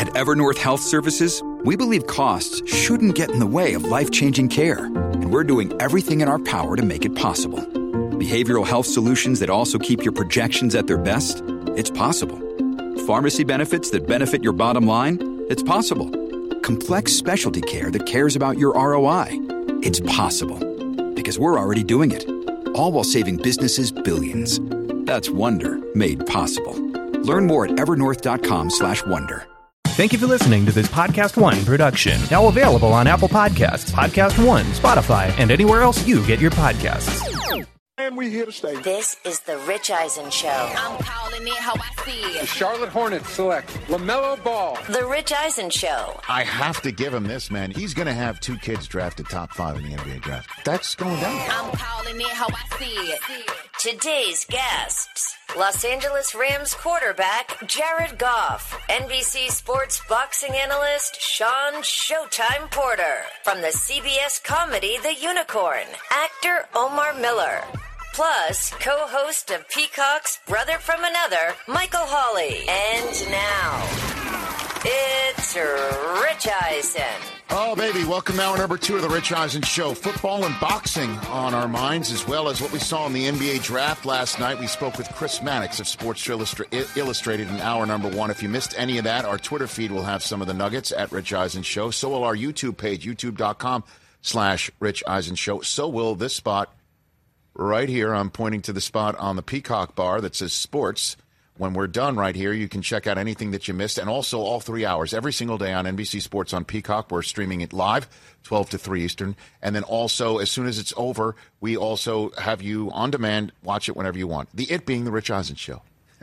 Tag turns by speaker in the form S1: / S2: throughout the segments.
S1: At Evernorth Health Services, we believe costs shouldn't get in the way of life-changing care, and we're doing everything in our power to make it possible. Behavioral health solutions that also keep your projections at their best? It's possible. Pharmacy benefits that benefit your bottom line? It's possible. Complex specialty care that cares about your ROI? It's possible. Because we're already doing it. All while saving businesses billions. That's Wonder made possible. Learn more at evernorth.com/wonder.
S2: Thank you for listening to this Podcast One production. Now available on Apple Podcasts, Podcast One, Spotify, and anywhere else you get your podcasts.
S3: And we here to stay.
S4: This is the Rich Eisen Show.
S5: I'm calling it how I see it.
S6: The Charlotte Hornets select LaMelo Ball.
S4: The Rich Eisen Show.
S7: I have to give him this, man. He's going to have 2 kids drafted top 5 in the NBA draft. That's going down.
S5: I'm calling it how I see it.
S4: Today's guests: Los Angeles Rams quarterback Jared Goff, NBC Sports boxing analyst Sean Showtime Porter, from the CBS comedy The Unicorn, actor Omar Miller, plus co-host of Peacock's Brother from Another, Michael Hawley. And now, it's Rich Eisen.
S7: Oh, baby. Welcome now to number 2 of the Rich Eisen Show. Football and boxing on our minds, as well as what we saw in the NBA draft last night. We spoke with Chris Mannix of Sports Illustrated in hour number 1. If you missed any of that, our Twitter feed will have some of the nuggets at Rich Eisen Show. So will our YouTube page, youtube.com/Rich Eisen Show. So will this spot right here. I'm pointing to the spot on the Peacock bar that says sports. When we're done right here, you can check out anything that you missed, and also all 3 hours, every single day on NBC Sports on Peacock. We're streaming it live, 12 to 3 Eastern. And then also, as soon as it's over, we also have you on demand. Watch it whenever you want. The it being the Rich Eisen Show.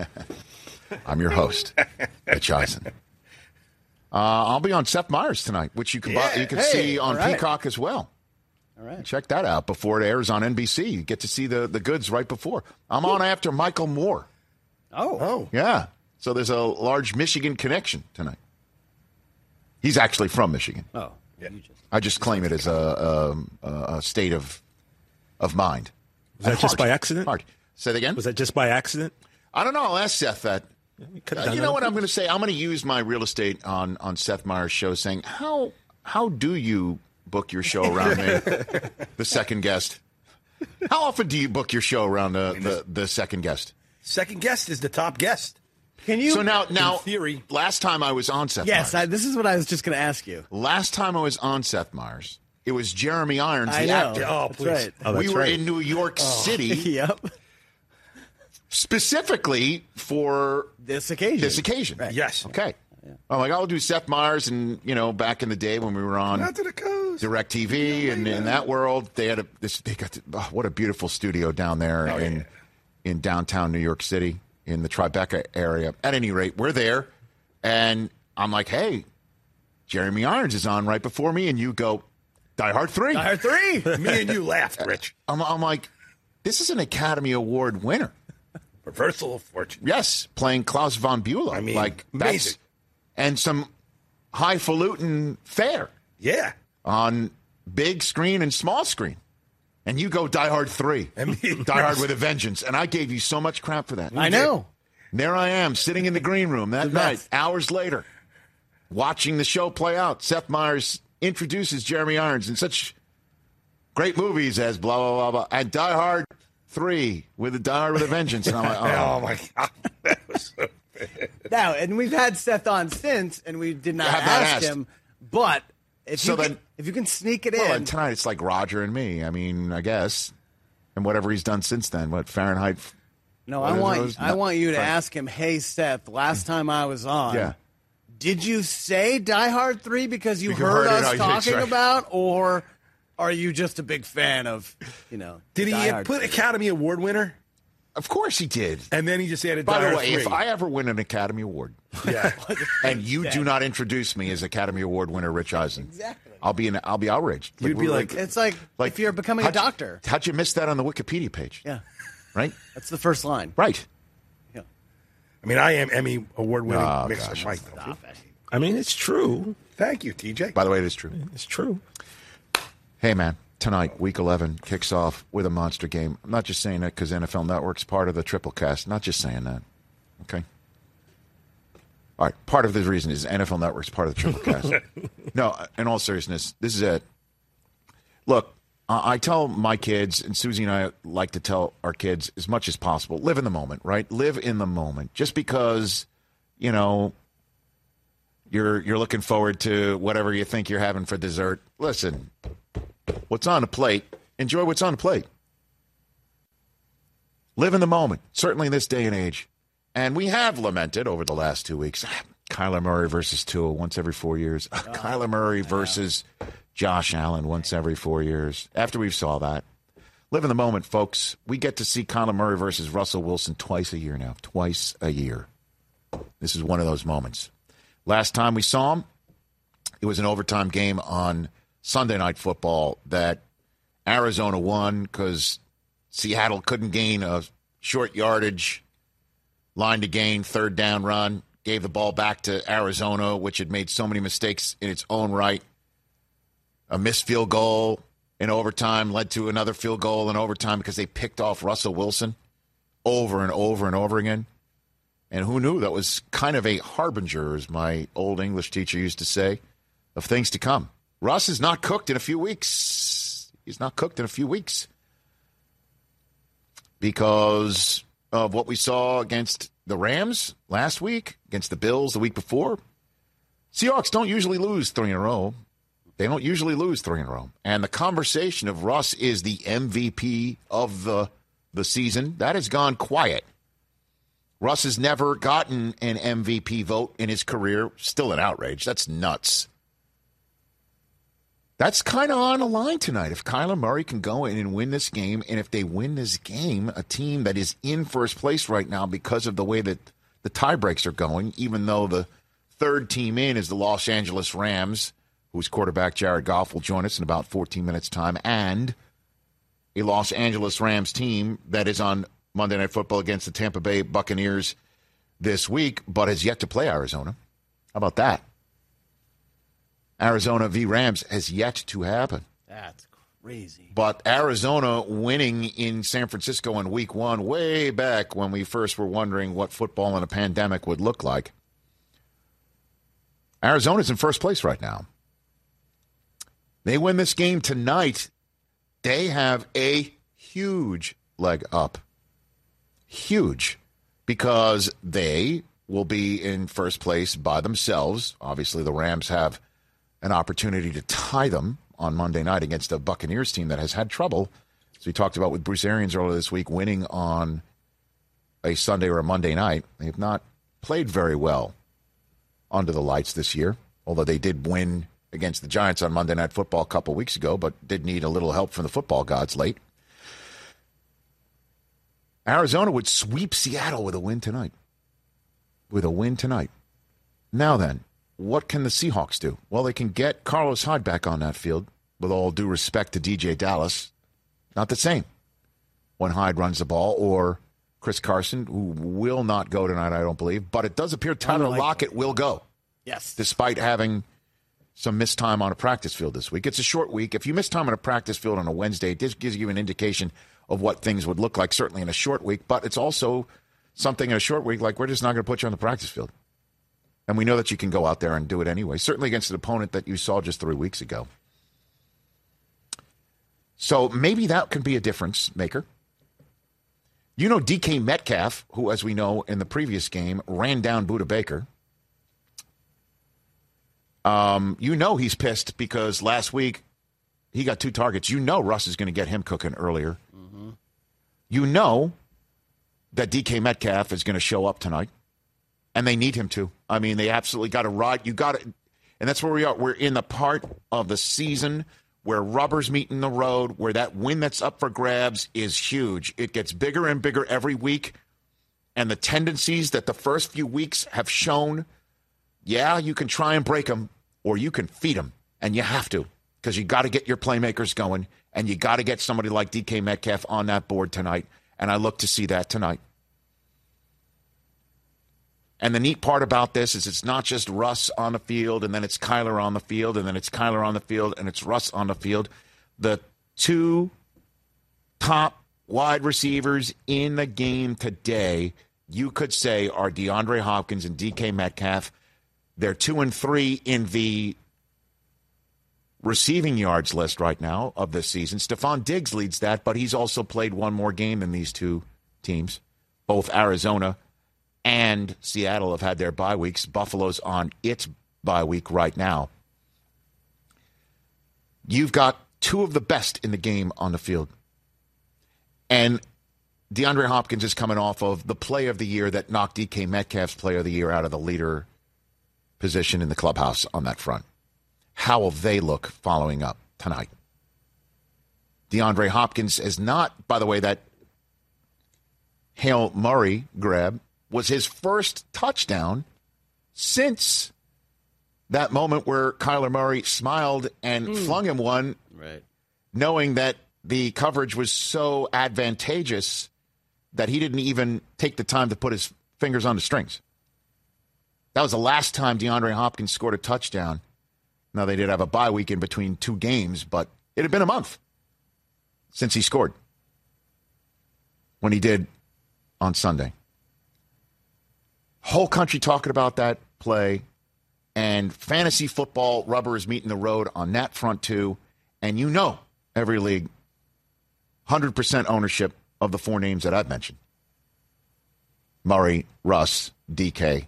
S7: I'm your host, Rich Eisen. I'll be on Seth Meyers tonight, which you can see on Peacock as well.
S8: All right.
S7: Check that out before it airs on NBC. You get to see the goods right before. I'm on after Michael Moore.
S8: Oh.
S7: Yeah. So there's a large Michigan connection tonight. He's actually from Michigan.
S8: Oh.
S7: Yeah. I just claim it as a state of mind.
S9: Was that just by accident?
S7: Hard. Say that again?
S9: Was that just by accident?
S7: I don't know. I'll ask Seth that. You know what I'm going to say? I'm going to use my real estate on Seth Meyers' show saying, how do you book your show around me, the second guest? How often do you book your show around the second guest?
S9: Second guest is the top guest.
S8: Can you?
S7: So now,
S9: in theory,
S7: last time I was on Seth
S8: Yes,
S7: Meyers.
S8: this is what I was just going to ask you.
S7: Last time I was on Seth Meyers, it was Jeremy Irons, the actor.
S9: Oh, please.
S8: Right.
S9: Oh,
S7: we were in New York City.
S8: Yep.
S7: Specifically for
S8: This occasion.
S7: Right.
S9: Yes.
S7: Okay. Yeah. I'm like, I'll do Seth Meyers, and back in the day when we were on DirecTV and in that world, they had what a beautiful studio down there in downtown New York City in the Tribeca area. At any rate, we're there, and I'm like, hey, Jeremy Irons is on right before me, and you go, Die Hard 3.
S8: Die Hard 3.
S9: Me and you laughed, Rich.
S7: I'm like, this is an Academy Award winner.
S9: Reversal of fortune.
S7: Yes, playing Klaus von Bülow.
S9: I mean,
S7: like
S9: amazing.
S7: And some highfalutin fare.
S9: Yeah.
S7: On big screen and small screen. And you go Die Hard 3. Die Hard with a Vengeance. And I gave you so much crap for that.
S8: I know.
S7: And there I am, sitting in the green room that night, hours later, watching the show play out. Seth Meyers introduces Jeremy Irons in such great movies as blah, blah, blah, blah. And Die Hard 3 with Die Hard with a Vengeance. And I'm like,
S9: oh my God. That was so bad.
S8: Now, and we've had Seth on since, and we did not ask him, but if you can sneak it in.
S7: And tonight it's like Roger and me. I mean, I guess. And whatever he's done since then. What, Fahrenheit?
S8: No, I want you to ask him, hey, Seth, last time I was on, did you say Die Hard 3 because you heard us talking about, or are you just a big fan of,
S9: Did he put Academy Award winner?
S7: Of course he did.
S9: And then he just added
S7: By
S9: Die
S7: the
S9: Hard
S7: way,
S9: 3.
S7: if I ever win an Academy Award, and you do not introduce me as Academy Award winner Rich Eisen, I'll be outraged.
S8: You'd be like, it's like if you're becoming a doctor.
S7: How'd you miss that on the Wikipedia page?
S8: Yeah.
S7: Right?
S8: That's the first line.
S7: Right.
S8: Yeah.
S9: I mean, I am Emmy Award-winning mixer.
S7: Gosh,
S9: I mean, it's true. Thank you, TJ.
S7: By the way, it is true.
S9: It's true.
S7: Hey, man. Tonight, Week 11 kicks off with a monster game. I'm not just saying that because NFL Network's part of the Triple Cast. Not just saying that. Okay? All right, part of the reason is NFL Network's part of the Triplecast. No, in all seriousness, this is it. Look, I tell my kids, and Susie and I like to tell our kids as much as possible, live in the moment, right? Live in the moment. Just because, you're looking forward to whatever you think you're having for dessert. Listen, what's on the plate, enjoy what's on the plate. Live in the moment, certainly in this day and age. And we have lamented over the last 2 weeks, Kyler Murray versus Tua once every 4 years. Kyler Murray versus Josh Allen once every 4 years. After we saw that, live in the moment, folks. We get to see Kyler Murray versus Russell Wilson twice a year now. Twice a year. This is one of those moments. Last time we saw him, it was an overtime game on Sunday Night Football that Arizona won because Seattle couldn't gain a short yardage line to gain, third down run, gave the ball back to Arizona, which had made so many mistakes in its own right. A missed field goal in overtime led to another field goal in overtime because they picked off Russell Wilson over and over and over again. And who knew that was kind of a harbinger, as my old English teacher used to say, of things to come. Russ is not cooked in a few weeks. He's not cooked in a few weeks because of what we saw against the Rams last week, against the Bills the week before. Seahawks don't usually lose 3 in a row. They don't usually lose 3 in a row. And the conversation of Russ is the MVP of the season, that has gone quiet. Russ has never gotten an MVP vote in his career. Still an outrage. That's nuts. That's kind of on the line tonight. If Kyler Murray can go in and win this game, and if they win this game, a team that is in first place right now because of the way that the tie breaks are going, even though the third team in is the Los Angeles Rams, whose quarterback Jared Goff will join us in about 14 minutes' time, and a Los Angeles Rams team that is on Monday Night Football against the Tampa Bay Buccaneers this week, but has yet to play Arizona. How about that? Arizona v. Rams has yet to happen.
S8: That's crazy.
S7: But Arizona winning in San Francisco in week 1, way back when we first were wondering what football in a pandemic would look like. Arizona's in first place right now. They win this game tonight, they have a huge leg up. Huge. Because they will be in first place by themselves. Obviously, the Rams have an opportunity to tie them on Monday night against a Buccaneers team that has had trouble, as we talked about with Bruce Arians earlier this week, winning on a Sunday or a Monday night. They have not played very well under the lights this year, although they did win against the Giants on Monday Night Football a couple weeks ago, but did need a little help from the football gods late. Arizona would sweep Seattle with a win tonight. Now then, what can the Seahawks do? Well, they can get Carlos Hyde back on that field, with all due respect to DJ Dallas. Not the same when Hyde runs the ball, or Chris Carson, who will not go tonight, I don't believe. But it does appear Tyler Lockett will go.
S8: Yes.
S7: Despite having some missed time on a practice field this week. It's a short week. If you miss time on a practice field on a Wednesday, it just gives you an indication of what things would look like, certainly in a short week. But it's also something in a short week, like we're just not going to put you on the practice field. And we know that you can go out there and do it anyway, certainly against an opponent that you saw just 3 weeks ago. So maybe that can be a difference maker. You know DK Metcalf, who, as we know, in the previous game, ran down Budda Baker. You know he's pissed because last week he got 2 targets. You know Russ is going to get him cooking earlier. Mm-hmm. You know that DK Metcalf is going to show up tonight. And they need him to. I mean, they absolutely got to ride. You got to, and that's where we are. We're in the part of the season where rubber's meeting the road, where that win that's up for grabs is huge. It gets bigger and bigger every week. And the tendencies that the first few weeks have shown, yeah, you can try and break them, or you can feed them. And you have to, because you got to get your playmakers going, and you got to get somebody like DK Metcalf on that board tonight. And I look to see that tonight. And the neat part about this is it's not just Russ on the field, and then it's Kyler on the field, and then it's Kyler on the field, and it's Russ on the field. The 2 top wide receivers in the game today you could say are DeAndre Hopkins and DK Metcalf. They're 2 and 3 in the receiving yards list right now of this season. Stephon Diggs leads that, but he's also played one more game than these two teams. Both Arizona and Seattle have had their bye weeks. Buffalo's on its bye week right now. You've got two of the best in the game on the field. And DeAndre Hopkins is coming off of the play of the year that knocked DK Metcalf's play of the year out of the leader position in the clubhouse on that front. How will they look following up tonight? DeAndre Hopkins is not, by the way, that Hail Murray grab was his first touchdown since that moment where Kyler Murray smiled and flung him one, knowing that the coverage was so advantageous that he didn't even take the time to put his fingers on the strings. That was the last time DeAndre Hopkins scored a touchdown. Now, they did have a bye week in between two games, but it had been a month since he scored when he did on Sunday. Whole country talking about that play, and fantasy football rubber is meeting the road on that front too. And you know, every league, 100% ownership of the four names that I've mentioned. Murray, Russ, DK,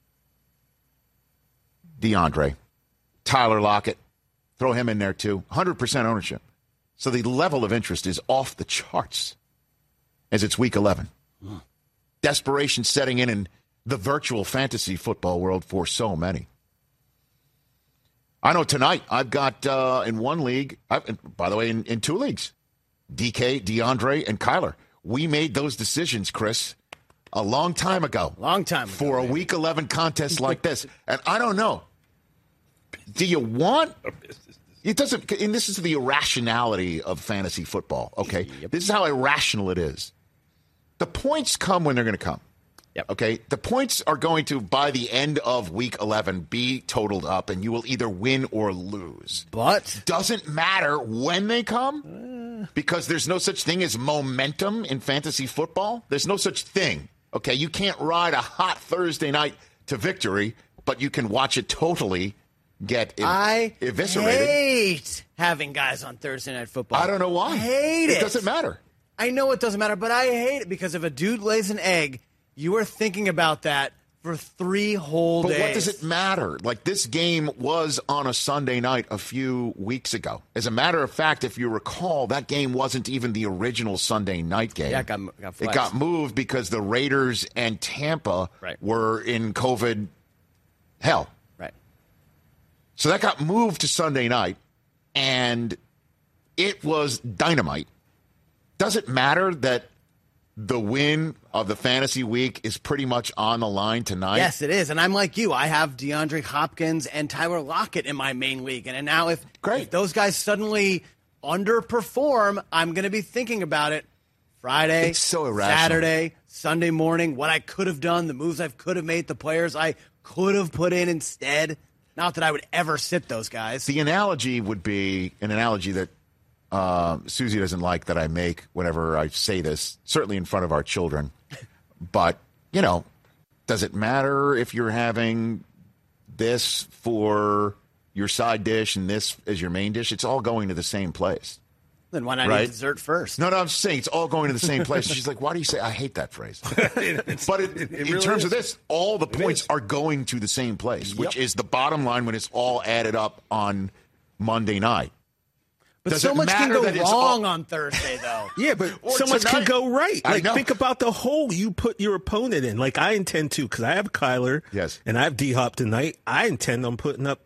S7: DeAndre, Tyler Lockett, throw him in there too. 100% ownership. So the level of interest is off the charts as it's week 11. Desperation setting in the virtual fantasy football world for so many. I know tonight I've got in one league, by the way, in two leagues, DK, DeAndre, and Kyler. We made those decisions, Chris, a long time ago. For a week 11 contest like this. And I don't know. Do you want? It doesn't. And this is the irrationality of fantasy football. Okay, This is how irrational it is. The points come when they're going to come. Okay, the points are going to, by the end of week 11, be totaled up, and you will either win or lose.
S8: But
S7: doesn't matter when they come, because there's no such thing as momentum in fantasy football. There's no such thing. Okay, you can't ride a hot Thursday night to victory, but you can watch it totally get eviscerated.
S8: I hate having guys on Thursday Night Football.
S7: I don't know why.
S8: I hate it.
S7: It doesn't matter.
S8: I know it doesn't matter, but I hate it because if a dude lays an egg, you are thinking about that for 3 whole days.
S7: But what does it matter? Like, this game was on a Sunday night a few weeks ago. As a matter of fact, if you recall, that game wasn't even the original Sunday night game.
S8: Yeah, it got flexed.
S7: It got moved because the Raiders and Tampa were in COVID hell.
S8: Right.
S7: So that got moved to Sunday night, and it was dynamite. Does it matter that the win of the fantasy week is pretty much on the line tonight?
S8: Yes, it is. And I'm like you. I have DeAndre Hopkins and Tyler Lockett in my main league. And now if those guys suddenly underperform, I'm going to be thinking about it Friday,
S7: it's so irrational.
S8: Saturday, Sunday morning, what I could have done, the moves I could have made, the players I could have put in instead. Not that I would ever sit those guys.
S7: The analogy would be an analogy that Susie doesn't like that I make whenever I say this, certainly in front of our children. But, you know, does it matter if you're having this for your side dish and this as your main dish? It's all going to the same place.
S8: Then why not eat dessert first?
S7: No, I'm saying it's all going to the same place. And she's like, why do you say? I hate that phrase. But in terms of this, all the points are going to the same place, which is the bottom line when it's all added up on Monday night.
S8: But so much can go wrong on Thursday, though.
S9: Yeah, but so much can go right. Like, think about the hole you put your opponent in. Like, I intend to, because I have Kyler.
S7: Yes.
S9: And I have D-Hop tonight. I intend on putting up,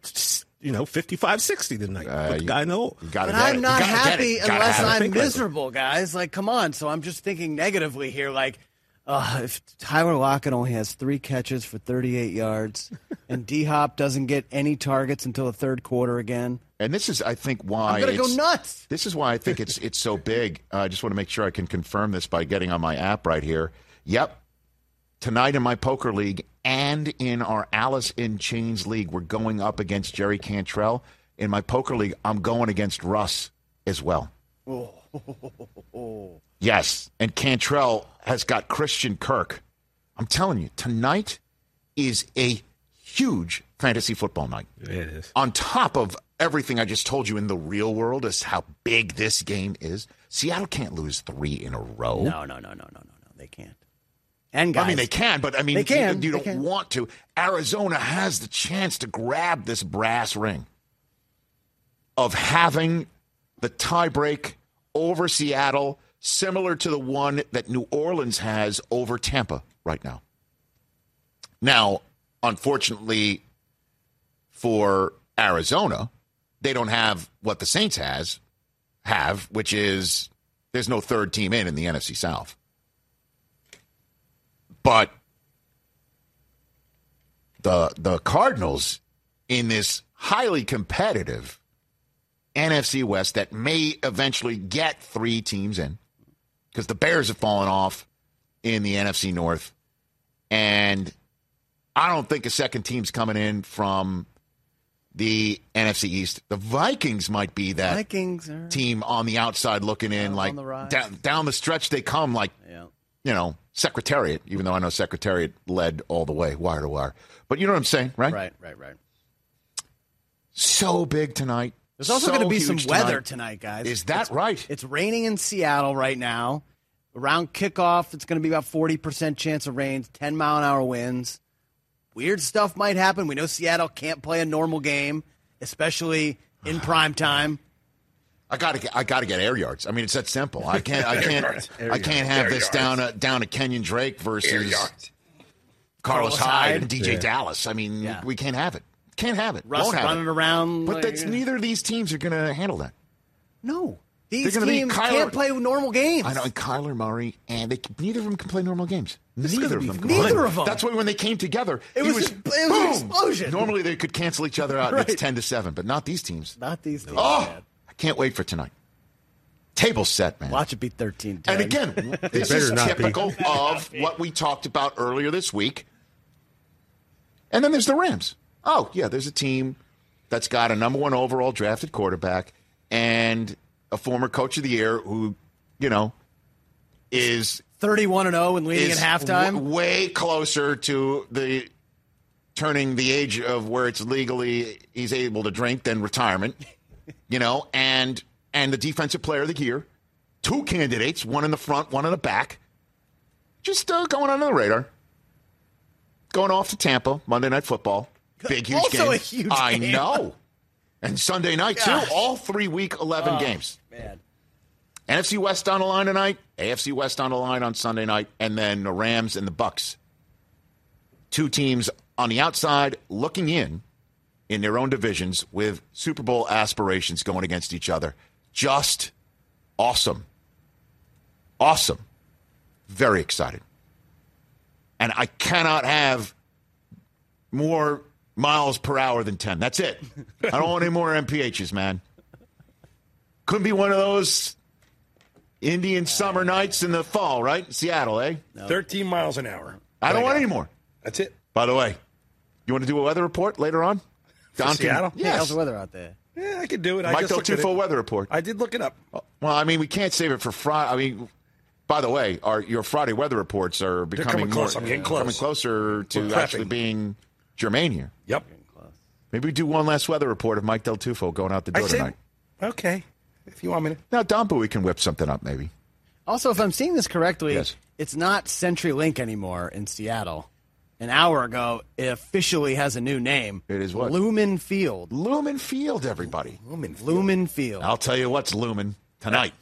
S9: 55-60 tonight. Put the guy in the hole.
S8: But I'm not happy unless I'm miserable, guys. Like, come on. So I'm just thinking negatively here. Like, if Tyler Lockett only has 3 catches for 38 yards and D-Hop doesn't get any targets until the third quarter again.
S7: And this is, I think, why
S8: I'm going to go nuts.
S7: This is why I think it's so big. I just want to make sure I can confirm this by getting on my app right here. Yep. Tonight in my poker league and in our Alice in Chains league, we're going up against Jerry Cantrell. In my poker league, I'm going against Russ as well. Yes. And Cantrell has got Christian Kirk. I'm telling you, tonight is a huge fantasy football night.
S9: It is.
S7: On top of everything I just told you in the real world is how big this game is. Seattle can't lose 3 in a row.
S8: No. They can't. And guys,
S7: I mean, they can, but I mean,
S8: they can.
S7: You don't want to. Arizona has the chance to grab this brass ring of having the tiebreak over Seattle, similar to the one that New Orleans has over Tampa right now. Now, unfortunately for Arizona, they don't have what the Saints have, which is there's no third team in the NFC South. But the Cardinals in this highly competitive NFC West that may eventually get 3 teams in, because the Bears have fallen off in the NFC North, and I don't think a second team's coming in from the NFC East. The Vikings might be that team on the outside looking in, like down the stretch they come, like Secretariat, even though I know Secretariat led all the way, wire to wire. But you know what I'm saying, right?
S8: Right.
S7: So big tonight.
S8: There's also going to be some weather tonight, guys.
S7: Is that right?
S8: It's raining in Seattle right now. Around kickoff, it's going to be about 40% chance of rain, 10-mile-an-hour winds. Weird stuff might happen. We know Seattle can't play a normal game, especially in prime time.
S7: I got to get air yards. I mean, it's that simple. I can't have this down to Kenyon Drake versus Carlos Hyde and DJ Dallas. I mean, we can't have it. Can't have it.
S8: Russ running around.
S7: But neither of these teams are going to handle that.
S8: No. These teams can't play normal games.
S7: I know, and Kyler Murray, and neither of them can play normal games.
S8: Neither of them.
S7: That's why when they came together,
S8: it was an explosion.
S7: Normally they could cancel each other out. Right. It's 10-7, but not these teams.
S8: Not these teams.
S7: Oh,
S8: man.
S7: I can't wait for tonight. Table set, man.
S8: Watch it be 13-10.
S7: And again, this is typical of what we talked about earlier this week. And then there's the Rams. Oh, yeah, there's a team that's got a number 1 overall drafted quarterback and a former coach of the year who, is
S8: 31-0 and leading at halftime.
S7: Way closer to turning the age of where it's legally he's able to drink than retirement, and the defensive player of the year. 2 candidates, one in the front, one in the back. Just going under the radar. Going off to Tampa, Monday Night Football. Big, huge game.
S8: Also a huge game.
S7: I know. And Sunday night, too. All 3 Week 11 games.
S8: Man.
S7: NFC West on the line tonight. AFC West on the line on Sunday night. And then the Rams and the Bucs. 2 teams on the outside looking in their own divisions with Super Bowl aspirations going against each other. Just awesome. Awesome. Very excited. And I cannot have more miles per hour than 10. That's it. I don't want any more MPHs, man. Couldn't be one of those Indian summer nights in the fall, right? Seattle, eh?
S10: No. 13 miles an hour.
S7: I don't want any more.
S10: That's it.
S7: By the way, you want to do a weather report later on?
S10: Down Seattle?
S8: Yes. How's the weather out there?
S10: Yeah, I could do it.
S7: Mike Del Tufo weather report.
S10: I did look it up.
S7: Well, I mean, we can't save it for Friday. I mean, by the way, your Friday weather reports are becoming
S10: close. I'm getting close.
S7: Coming closer to actually being germane here.
S10: Yep.
S7: Maybe we do one last weather report of Mike Del Tufo going out the door tonight.
S10: Okay. If you want me to.
S7: Now, Don Bowie can whip something up, maybe.
S8: Also, if I'm seeing this correctly,
S7: yes.
S8: It's not CenturyLink anymore in Seattle. An hour ago, it officially has a new name.
S7: It is what?
S8: Lumen Field.
S7: Lumen Field, everybody.
S8: Lumen Field.
S7: I'll tell you what's Lumen tonight.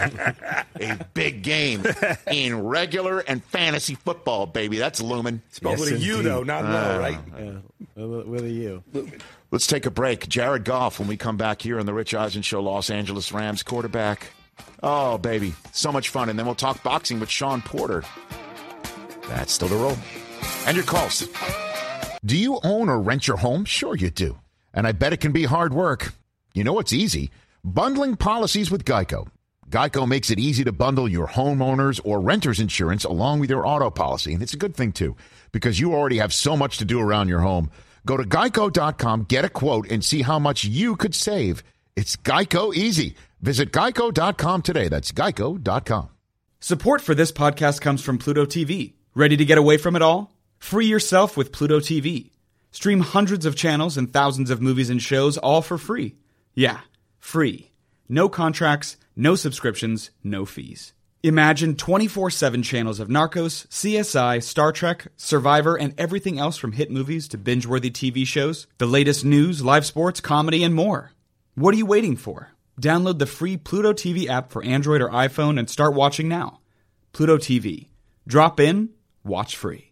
S7: A big game in regular and fantasy football, baby. That's Lumen.
S10: Spelled with a U, though, not low, right?
S8: With a U.
S10: Lumen.
S7: Let's take a break. Jared Goff, when we come back here on the Rich Eisen Show, Los Angeles Rams quarterback. Oh, baby. So much fun. And then we'll talk boxing with Sean Porter. That's still the roll. And your calls. Do you own or rent your home? Sure you do. And I bet it can be hard work. You know what's easy? Bundling policies with Geico. Geico makes it easy to bundle your homeowners or renters insurance along with your auto policy. And it's a good thing, too, because you already have so much to do around your home. Go to geico.com, get a quote, and see how much you could save. It's Geico easy. Visit geico.com today. That's geico.com.
S11: Support for this podcast comes from Pluto TV. Ready to get away from it all? Free yourself with Pluto TV. Stream hundreds of channels and thousands of movies and shows all for free. Yeah, free. No contracts, no subscriptions, no fees. Imagine 24/7 channels of Narcos, CSI, Star Trek, Survivor, and everything else from hit movies to binge-worthy TV shows, the latest news, live sports, comedy, and more. What are you waiting for? Download the free Pluto TV app for Android or iPhone and start watching now. Pluto TV. Drop in, watch free.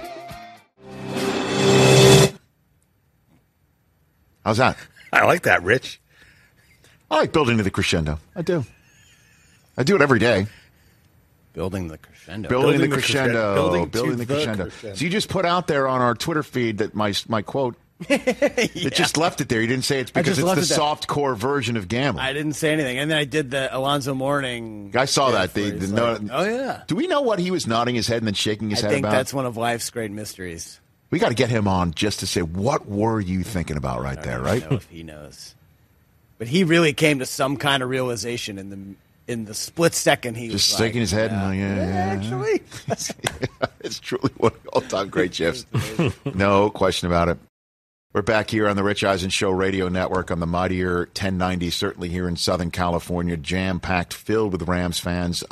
S7: How's that?
S10: I like that, Rich.
S7: I like building to the crescendo. I do. I do it every day.
S8: Building the crescendo.
S7: Building the crescendo. So you just put out there on our Twitter feed that my quote, it just left it there. You didn't say it's because it's the soft core version of gambling.
S8: I didn't say anything. And then I did the Alonzo Mourning.
S7: I saw that.
S8: Oh, yeah.
S7: Do we know what he was nodding his head and then shaking his head about?
S8: I think that's one of life's great mysteries.
S7: We got to get him on just to say, what were you thinking about right there, right?
S8: I don't know if he knows. But he really came to some kind of realization in the split second he was
S7: just shaking his head.
S8: Actually.
S7: It's truly one of the all-time great shifts. No question about it. We're back here on the Rich Eisen Show radio network on the mightier 1090, certainly here in Southern California, jam-packed, filled with Rams fans.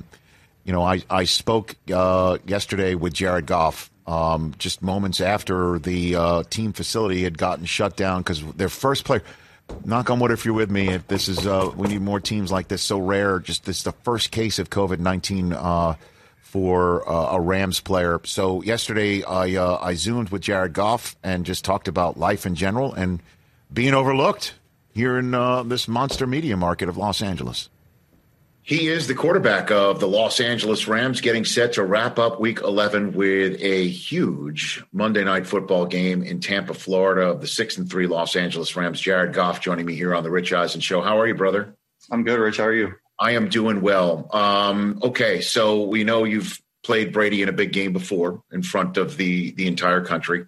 S7: I spoke yesterday with Jared Goff just moments after the team facility had gotten shut down because their first player – knock on wood if you're with me. If this is, we need more teams like this. So rare. Just this is the first case of COVID-19 for a Rams player. So yesterday I Zoomed with Jared Goff and just talked about life in general and being overlooked here in this monster media market of Los Angeles. He is the quarterback of the Los Angeles Rams, getting set to wrap up Week 11 with a huge Monday Night Football game in Tampa, Florida, of the 6-3 Los Angeles Rams. Jared Goff joining me here on the Rich Eisen Show. How are you, brother?
S12: I'm good, Rich. How are you?
S7: I am doing well. Okay, so we know you've played Brady in a big game before in front of the entire country.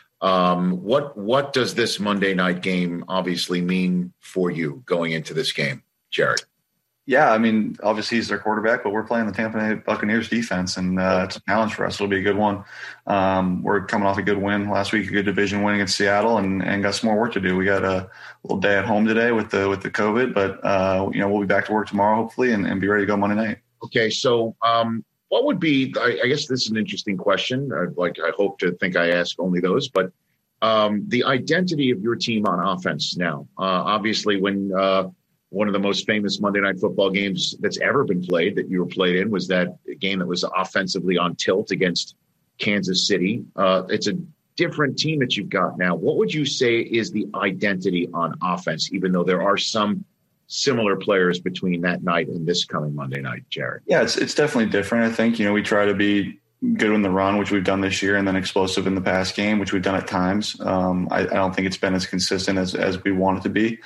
S7: What does this Monday night game obviously mean for you going into this game, Jared?
S12: Yeah, I mean, obviously he's their quarterback, but we're playing the Tampa Bay Buccaneers defense, and it's a challenge for us. It'll be a good one. We're coming off a good win last week, a good division win against Seattle, and got some more work to do. We got a little day at home today with the COVID, but we'll be back to work tomorrow hopefully, and be ready to go Monday night. Okay, so what would be? I guess this is an interesting question. I hope to think I ask only those, but the identity of your team on offense now. Obviously, when one of the most famous Monday Night Football games that's ever been played, that you were played in, was that game that was offensively on tilt against Kansas City. It's a different team that you've got now. What would you say is the identity on offense, even though there are some similar players between that night and this coming Monday night, Jared? Yeah, it's definitely different. I think, we try to be good in the run, which we've done this year, and then explosive in the pass game, which we've done at times. I don't think it's been as consistent as we want it to be.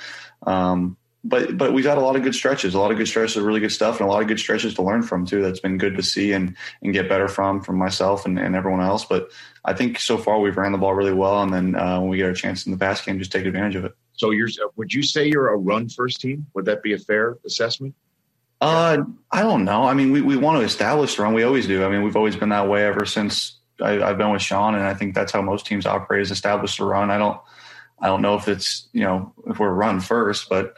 S12: But we've had a lot of good stretches, of really good stuff, and a lot of good stretches to learn from too. That's been good to see and get better from myself and everyone else. But I think so far we've ran the ball really well, and then when we get our chance in the pass game, just take advantage of it.
S7: So would you say you're a run first team? Would that be a fair assessment?
S12: I don't know. I mean, we want to establish the run. We always do. I mean, we've always been that way ever since I've been with Sean, and I think that's how most teams operate, is establish the run. I don't know if it's, if we're run first, but,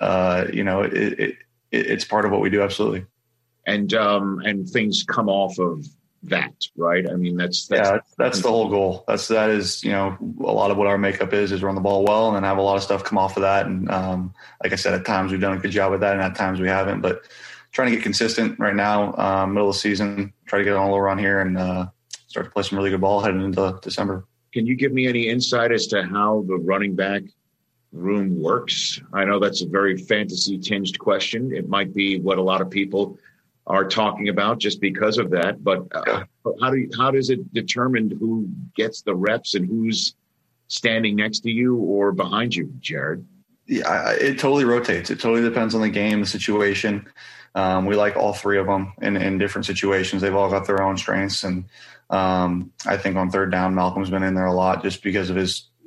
S12: it's part of what we do. Absolutely.
S7: And things come off of that, right? I mean, that's
S12: the whole goal. That is, a lot of what our makeup is run the ball well and then have a lot of stuff come off of that. And, like I said, at times we've done a good job with that and at times we haven't, but trying to get consistent right now, middle of the season, try to get on a little run here and, start to play some really good ball heading into December.
S7: Can you give me any insight as to how the running back room works? I know that's a very fantasy-tinged question. It might be what a lot of people are talking about just because of that. But how does it determine who gets the reps and who's standing next to you or behind you, Jared?
S12: Yeah, it totally rotates. It totally depends on the game, the situation. We like all three of them in different situations. They've all got their own strengths, and I think on third down, Malcolm's been in there a lot just because of his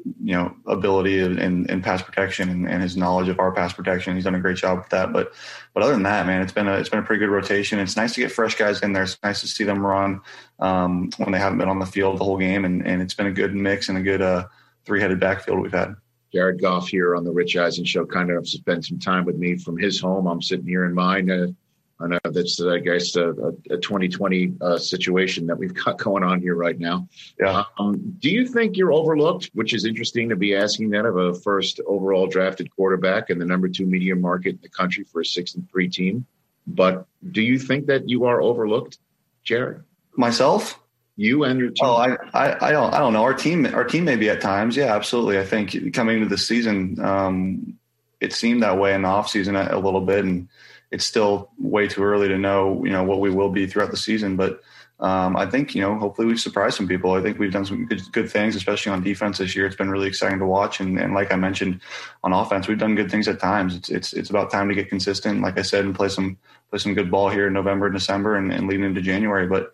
S12: ability in pass protection and his knowledge of our pass protection. He's done a great job with that. But other than that, man, it's been a pretty good rotation. It's nice to get fresh guys in there. It's nice to see them run when they haven't been on the field the whole game. And it's been a good mix and a good three-headed backfield we've had.
S13: Jared Goff here on the Rich Eisen Show, kind of spent some time with me from his home. I'm sitting here in mine. I know that's, I guess, a 2020 situation that we've got going on here right now.
S12: Yeah.
S13: Do you think you're overlooked, which is interesting to be asking that of a first overall drafted quarterback and the number 2 media market in the country for a 6-3 team? But do you think that you are overlooked, Jared?
S12: Myself?
S13: You and your team?
S12: Oh, I don't know. Our team maybe at times. Yeah, absolutely. I think coming into the season, it seemed that way in the off season a little bit, and it's still way too early to know, what we will be throughout the season. But I think, hopefully we've surprised some people. I think we've done some good things, especially on defense this year. It's been really exciting to watch. And like I mentioned, on offense, we've done good things at times. It's about time to get consistent, like I said, and play some good ball here in November and December and leading into January. But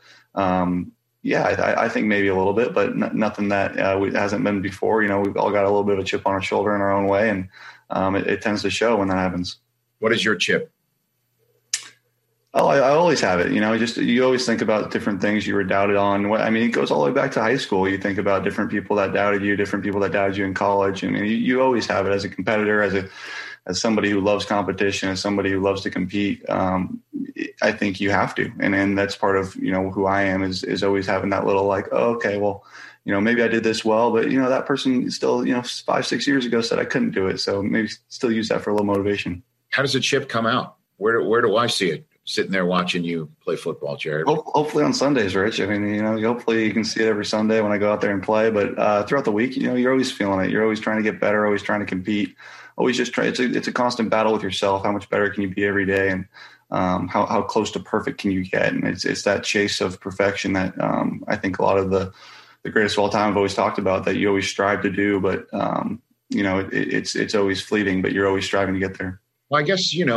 S12: I think maybe a little bit, but nothing that hasn't been before. We've all got a little bit of a chip on our shoulder in our own way, and it tends to show when that happens.
S13: What is your chip?
S12: Oh, I always have it. You always think about different things you were doubted on. It goes all the way back to high school. You think about different people that doubted you, different people that doubted you in college. You always have it as a competitor, as somebody who loves competition, as somebody who loves to compete. I think you have to, and that's part of who I am is always having that little like, oh, okay, well, maybe I did this well, but that person still 5-6 years ago said I couldn't do it, so maybe still use that for a little motivation.
S13: How does the chip come out? Where do I see it? Sitting there watching you play football, Jared.
S12: Hopefully on Sundays, Rich. Hopefully you can see it every Sunday when I go out there and play. But throughout the week, you're always feeling it. You're always trying to get better, always trying to compete, always just try. It's a constant battle with yourself. How much better can you be every day, and how close to perfect can you get? And it's that chase of perfection that I think a lot of the greatest of all time have always talked about, that you always strive to do. But it's always fleeting, but you're always striving to get there.
S13: Well, I guess, in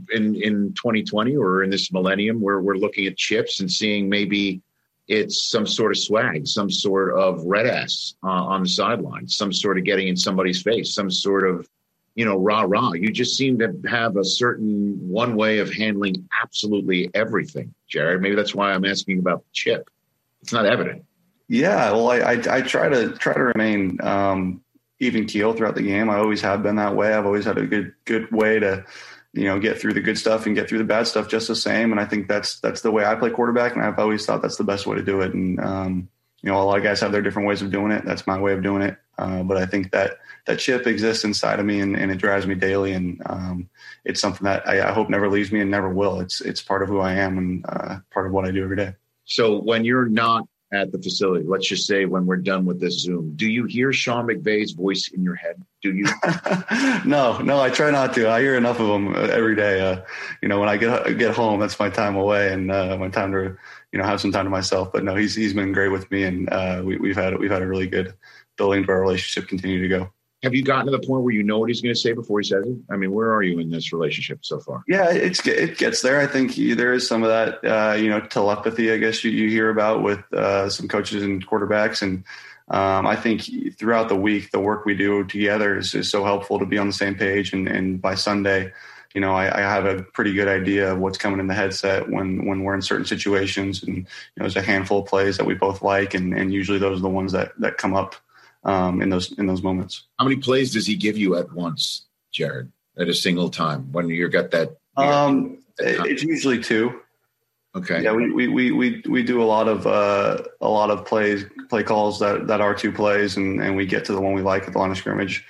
S13: 2020 or in this millennium, we're looking at chips and seeing maybe it's some sort of swag, some sort of red ass on the sideline, some sort of getting in somebody's face, some sort of, rah-rah. You just seem to have a certain one way of handling absolutely everything, Jared. Maybe that's why I'm asking about the chip. It's not evident.
S12: Yeah, well, I try to remain even keel throughout the game. I always have been that way. I've always had a good way to, get through the good stuff and get through the bad stuff just the same. And I think that's the way I play quarterback. And I've always thought that's the best way to do it. And, a lot of guys have their different ways of doing it. That's my way of doing it. But I think that chip exists inside of me and it drives me daily. And it's something that I hope never leaves me and never will. It's part of who I am and part of what I do every day.
S13: So when you're not at the facility, let's just say when we're done with this Zoom, do you hear Sean McVay's voice in your head? Do you?
S12: No, I try not to. I hear enough of them every day. When I get home, that's my time away and my time to, have some time to myself. But no, he's been great with me, and we've had a really good building to our relationship continue to go.
S13: Have you gotten to the point where you know what he's going to say before he says it? Where are you in this relationship so far?
S12: Yeah, it gets there. I think there is some of that, telepathy, I guess you hear about with some coaches and quarterbacks. And I think throughout the week, the work we do together is so helpful to be on the same page. And by Sunday, I have a pretty good idea of what's coming in the headset when we're in certain situations. And there's a handful of plays that we both like, and usually those are the ones that come up in those moments.
S13: How many plays does he give you at once, Jared, at a single time when you got that?
S12: It's usually 2.
S13: Okay.
S12: Yeah, we do a lot of play calls that are 2 plays, and we get to the one we like at the line of scrimmage.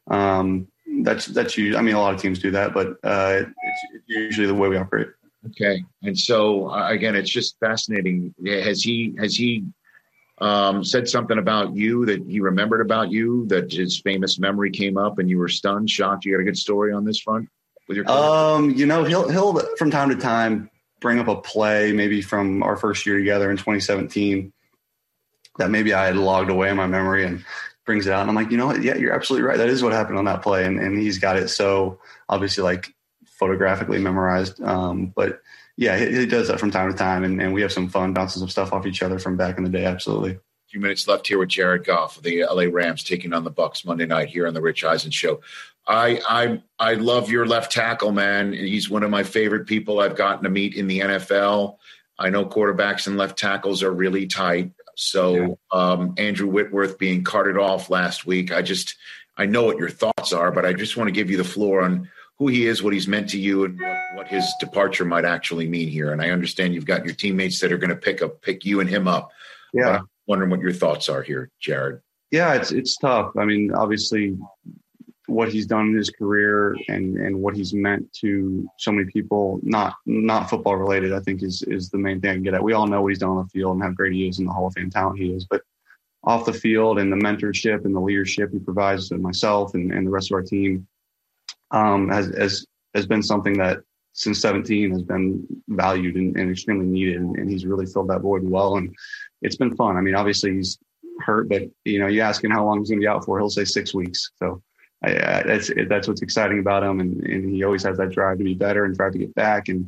S12: That's usually, a lot of teams do that, but it's usually the way we operate.
S13: Okay. And so again, it's just fascinating. Has he said something about you that he remembered about you, that his famous memory came up and you were stunned, shocked? You got a good story on this front with your coach?
S12: He'll from time to time bring up a play maybe from our first year together in 2017 that maybe I had logged away in my memory, and brings it out. And I'm like, you know what? Yeah, you're absolutely right. That is what happened on that play. And he's got it so obviously like photographically memorized. But yeah, he does that from time to time, and we have some fun bouncing some stuff off each other from back in the day. Absolutely.
S13: few minutes left here with Jared Goff of the LA Rams taking on the Bucs Monday night here on the Rich Eisen Show. I love your left tackle, man. He's one of my favorite people I've gotten to meet in the NFL. I know quarterbacks and left tackles are really tight. So Andrew Whitworth being carted off last week, I know what your thoughts are, but I just want to give you the floor on who he is, what he's meant to you, and what his departure might actually mean here. And I understand you've got your teammates that are going to pick you and him up.
S12: Yeah.
S13: But I'm wondering what your thoughts are here, Jared.
S12: Yeah, it's tough. I mean, obviously what he's done in his career and what he's meant to so many people, not football related, I think is the main thing I can get at. We all know what he's done on the field and how great he is and the Hall of Fame talent he is, but off the field and the mentorship and the leadership he provides to myself and the rest of our team has been something that since 17 has been valued and extremely needed. And he's really filled that void well. And it's been fun. I mean, obviously he's hurt, but you ask him how long he's going to be out for, he'll say 6 weeks. So that's what's exciting about him. And he always has that drive to be better and drive to get back. And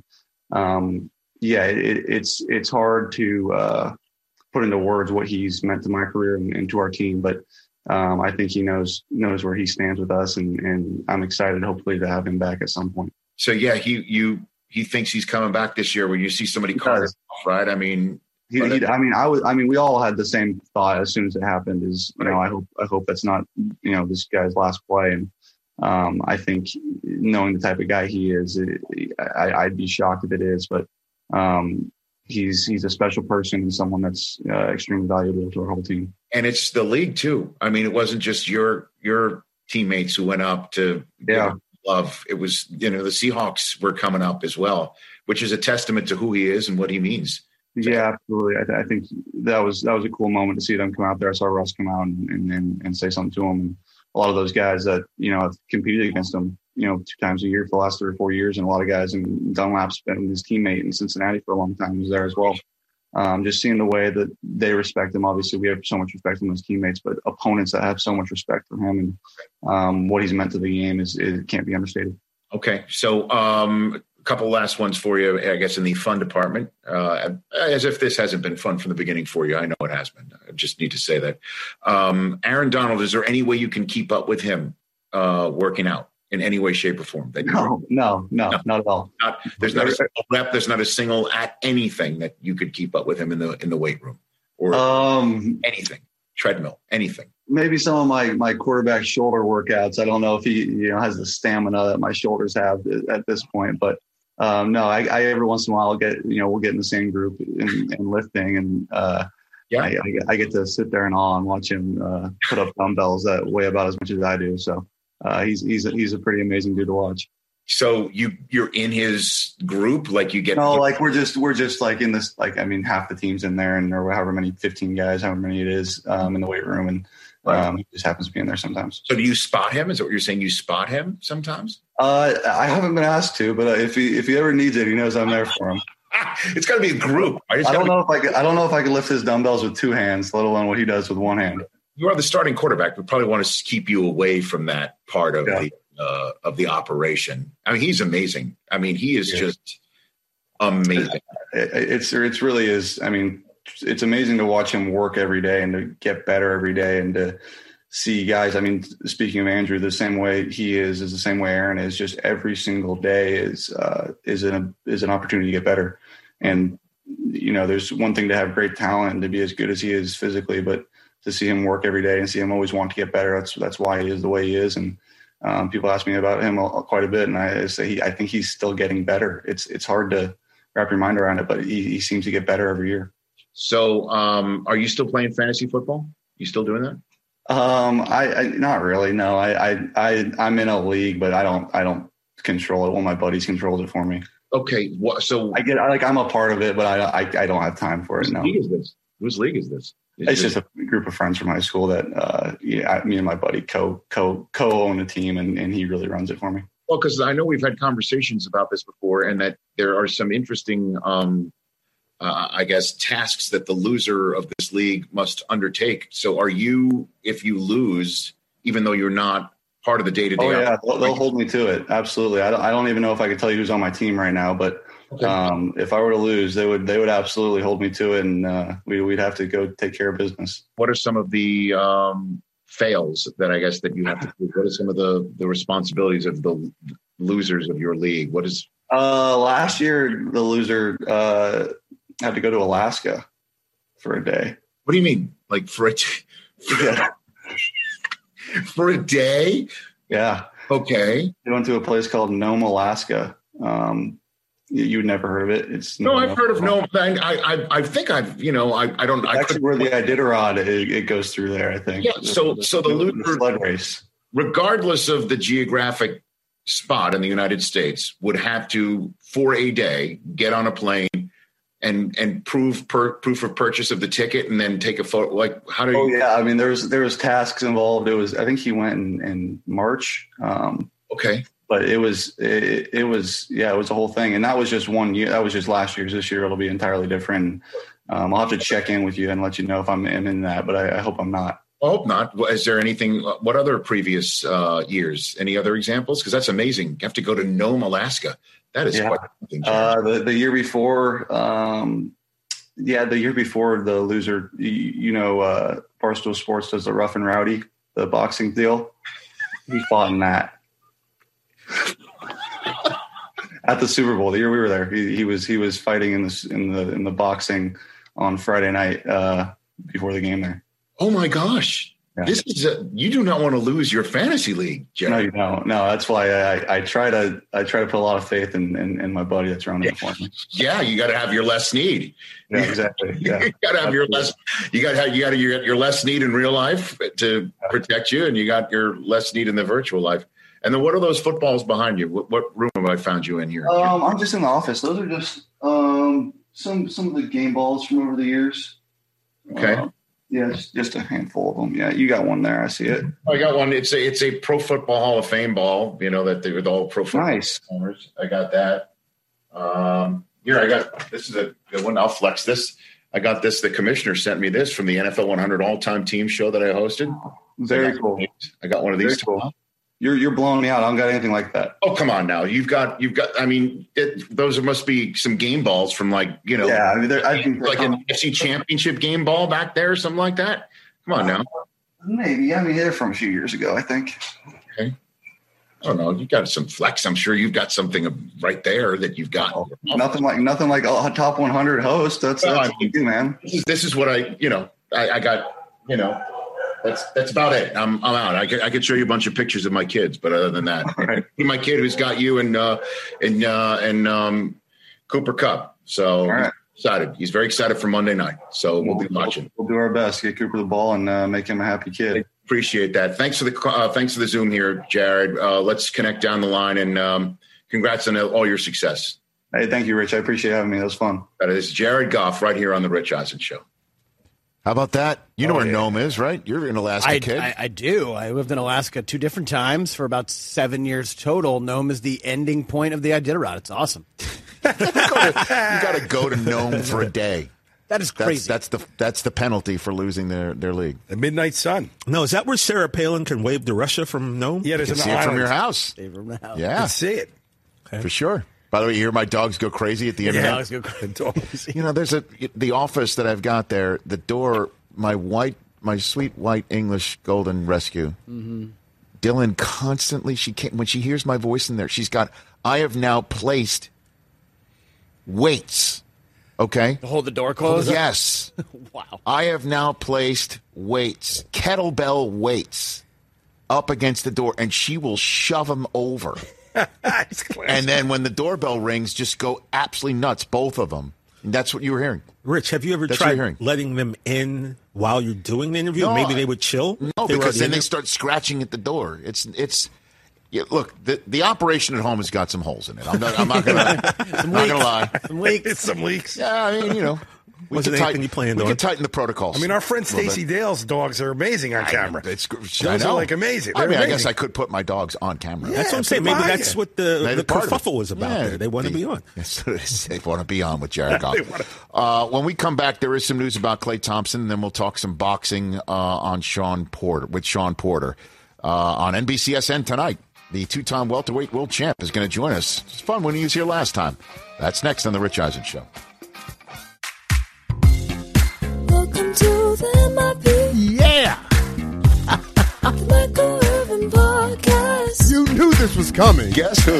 S12: it's hard to put into words what he's meant to my career and to our team. But I think he knows where he stands with us, and I'm excited, hopefully, to have him back at some point. So
S13: he thinks he's coming back this year. When you see somebody call it off, right? I mean, we all had the same thought as soon as it happened. I hope that's not this guy's last play. And I think knowing the type of guy he is, I'd be shocked if it is. But he's a special person and someone that's extremely valuable to our whole team. And it's the league too. I mean, it wasn't just your teammates who went up to love. It was, the Seahawks were coming up as well, which is a testament to who he is and what he means.
S12: Yeah, absolutely. I think that was a cool moment to see them come out there. I saw Russ come out and say something to him. And a lot of those guys that, have competed against him, 2 times a year for the last 3 or 4 years. And a lot of guys, and Dunlap's been his teammate in Cincinnati for a long time. He was there as well. Just seeing the way that they respect him. Obviously, we have so much respect from his teammates, but opponents that have so much respect for him and what he's meant to the game it can't be understated.
S13: Okay. So a couple last ones for you, I guess, in the fun department. As if this hasn't been fun from the beginning for you. I know it has been. I just need to say that. Aaron Donald, is there any way you can keep up with him working out? In any way, shape, or form?
S12: No, not at all.
S13: There's not a single rep. There's not a single at anything that you could keep up with him in the weight room or anything, treadmill, anything.
S12: Maybe some of my quarterback shoulder workouts. I don't know if he has the stamina that my shoulders have at this point, but no. I every once in a while we'll get in the same group and lifting, and I get to sit there in awe and watch him put up dumbbells that weigh about as much as I do. So. He's a pretty amazing dude to watch.
S13: So you're in his group, like you get.
S12: No, like we're just like in this, like, I mean, half the team's in there, and or however many 15 guys, however many it is, in the weight room, and he just happens to be in there sometimes.
S13: So do you spot him? Is that what you're saying? You spot him sometimes?
S12: I haven't been asked to, but if he ever needs it, he knows I'm there for him.
S13: It's got to be a group.
S12: I don't know if I can lift his dumbbells with 2 hands, let alone what he does with 1 hand.
S13: You are the starting quarterback. We probably want to keep you away from that part of the operation. I mean, he's amazing. I mean, he is just amazing.
S12: It really is. I mean, it's amazing to watch him work every day and to get better every day and to see guys. I mean, speaking of Andrew, the same way he is the same way Aaron is. Just every single day is an opportunity to get better. And there's one thing to have great talent and to be as good as he is physically, but to see him work every day and see him always want to get better. That's why he is the way he is. And people ask me about him quite a bit. And I say, I think he's still getting better. It's hard to wrap your mind around it, but he seems to get better every year.
S13: So are you still playing fantasy football? You still doing that?
S12: I not really. No, I'm in a league, but I don't control it. One of my buddies controls it for me.
S13: Okay. So
S12: I'm a part of it, but I don't have time for it. No.
S13: Whose league is this?
S12: It's just a group of friends from high school that me and my buddy co-own a team, and he really runs it for me.
S13: Well, because I know we've had conversations about this before, and that there are some interesting, I guess, tasks that the loser of this league must undertake. So if you lose, even though you're not part of the day-to-day?
S12: Oh, yeah, they'll hold me to it. Absolutely. I don't even know if I could tell you who's on my team right now, but Okay. If I were to lose, they would absolutely hold me to it, and we'd have to go take care of business.
S13: What are some of the fails that I guess that you have to do? What are some of the responsibilities of the losers of your league? What is
S12: last year the loser had to go to Alaska for a day.
S13: What do you mean? Like for a day?
S12: Yeah.
S13: Okay.
S12: They went to a place called Nome, Alaska. You'd never heard of it.
S13: I've heard of Nome. I think I've, I don't.
S12: Actually, where the Iditarod, it goes through there, I think.
S13: Yeah. So the loser
S12: sled race,
S13: regardless of the geographic spot in the United States, would have to, for a day, get on a plane and proof of purchase of the ticket, and then take a photo. Like, how do you?
S12: Oh yeah, I mean, there was tasks involved. I think he went in March.
S13: Okay.
S12: But it was a whole thing. And that was just 1 year. That was just last year's. This year it'll be entirely different. I'll have to check in with you and let you know if I'm in that, but I hope I'm not.
S13: I hope not. Is there anything, what other previous years? Any other examples? Because that's amazing. You have to go to Nome, Alaska. That is quite something.
S12: The year before, the year before the loser, Barstool Sports does the Rough and Rowdy, the boxing deal. He fought in that. At the Super Bowl, the year we were there, he was fighting in the boxing on Friday night before the game there.
S13: Oh my gosh! Yeah. This is you do not want to lose your fantasy league, Jeff.
S12: No, you don't. No, that's why I try to put a lot of faith in my buddy that's running it for me.
S13: Yeah, you got to have your Les Snead.
S12: Yeah, exactly. Yeah.
S13: You got to have your Les. You got to your Les Snead in real life to protect you, and you got your Les Snead in the virtual life. And then what are those footballs behind you? What room have I found you in here?
S12: I'm just in the office. Those are just some of the game balls from over the years.
S13: Okay.
S12: Just a handful of them. Yeah, you got one there. I see it.
S13: I got one. It's a Pro Football Hall of Fame ball. That they were all pro football.
S12: Nice.
S13: Owners. I got that. Here I got. This is a good one. I'll flex this. I got this. The commissioner sent me this from the NFL 100 All-Time Team show that I hosted.
S12: Very cool.
S13: I got one of these.
S12: Very cool. You're blowing me out. I don't got anything like that.
S13: Oh, come on now. You've got. I mean, those must be some game balls from Yeah,
S12: I mean, I think
S13: like an FC Championship game ball back there, or something like that. Come on now.
S12: Maybe. I mean, they're from a few years ago, I think.
S13: Okay. I don't know. You got some flex. I'm sure you've got something right there that you've got.
S12: Oh, nothing like a top 100 host. That's what you do, man.
S13: This is what I got. That's about it. I'm out. I could show you a bunch of pictures of my kids, but other than that,
S12: right.
S13: My kid who's got you and Cooper Kupp. So
S12: right.
S13: He's excited. He's very excited for Monday night. So we'll be watching.
S12: We'll do our best. Get Cooper the ball and make him a happy kid.
S13: Appreciate that. Thanks for the Zoom here, Jared. Let's connect down the line and congrats on all your success.
S12: Hey, thank you, Rich. I appreciate having me. That was fun.
S13: That is Jared Goff right here on the Rich Eisen Show.
S7: How about that? You know where Nome is, right? You're an Alaska kid.
S8: I do. I lived in Alaska 2 different times for about 7 years total. Nome is the ending point of the Iditarod. It's awesome.
S7: You got to go to Nome for a day.
S8: That is crazy.
S7: That's the penalty for losing their league.
S10: The Midnight Sun.
S9: No, is that where Sarah Palin can wave to Russia from Nome?
S10: Yeah, there's
S7: you can see it from your house.
S8: From the house.
S7: Yeah,
S10: you can see it
S7: for sure. By the way, you hear my dogs go crazy at the end.
S8: Dogs go crazy.
S7: There's the office that I've got there. The door, my sweet white English golden rescue. Mm-hmm. Dylan constantly when she hears my voice in there, she's got. I have now placed weights. Okay,
S8: to hold the door closed.
S7: Yes.
S8: Wow.
S7: I have now placed weights, kettlebell weights, up against the door, and she will shove them over. And then when the doorbell rings, just go absolutely nuts, both of them. And that's what you were hearing.
S9: Rich, have you ever tried letting them in while you're doing the interview?
S7: No,
S9: maybe they would chill?
S7: No, because then they start scratching at the door. Look, the operation at home has got some holes in it. I'm not gonna lie.
S10: Some leaks.
S7: Yeah, I mean, we can tighten the protocols.
S10: I mean, our friend Stacey Dale's dogs are amazing on camera. Those are like amazing.
S7: Amazing. I guess I could put my dogs on camera.
S9: Yeah, that's what I'm saying. Maybe that's what the kerfuffle was about there. They want to be on.
S7: They want to be on with Jared Goff. When we come back, there is some news about Klay Thompson, and then we'll talk some boxing on Sean Porter on NBCSN tonight. the two-time welterweight world champ, is going to join us. It's fun when he was here last time. That's next on The Rich Eisen Show.
S14: Welcome to the MIP.
S3: Yeah!
S14: The Michael Irvin Podcast.
S3: You knew this was coming.
S7: Guess who?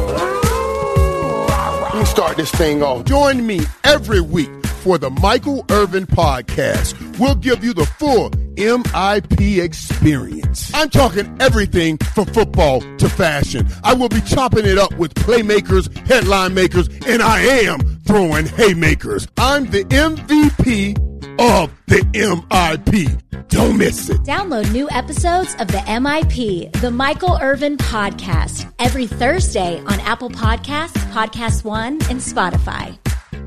S3: Let me start this thing off. Join me every week for the Michael Irvin Podcast. We'll give you the full MIP experience. I'm talking everything from football to fashion. I will be chopping it up with playmakers, headline makers, and I am throwing haymakers. I'm the MVP of the MIP. Don't miss it.
S15: Download new episodes of the MIP, the Michael Irvin Podcast, every Thursday on Apple Podcasts, Podcast One, and Spotify.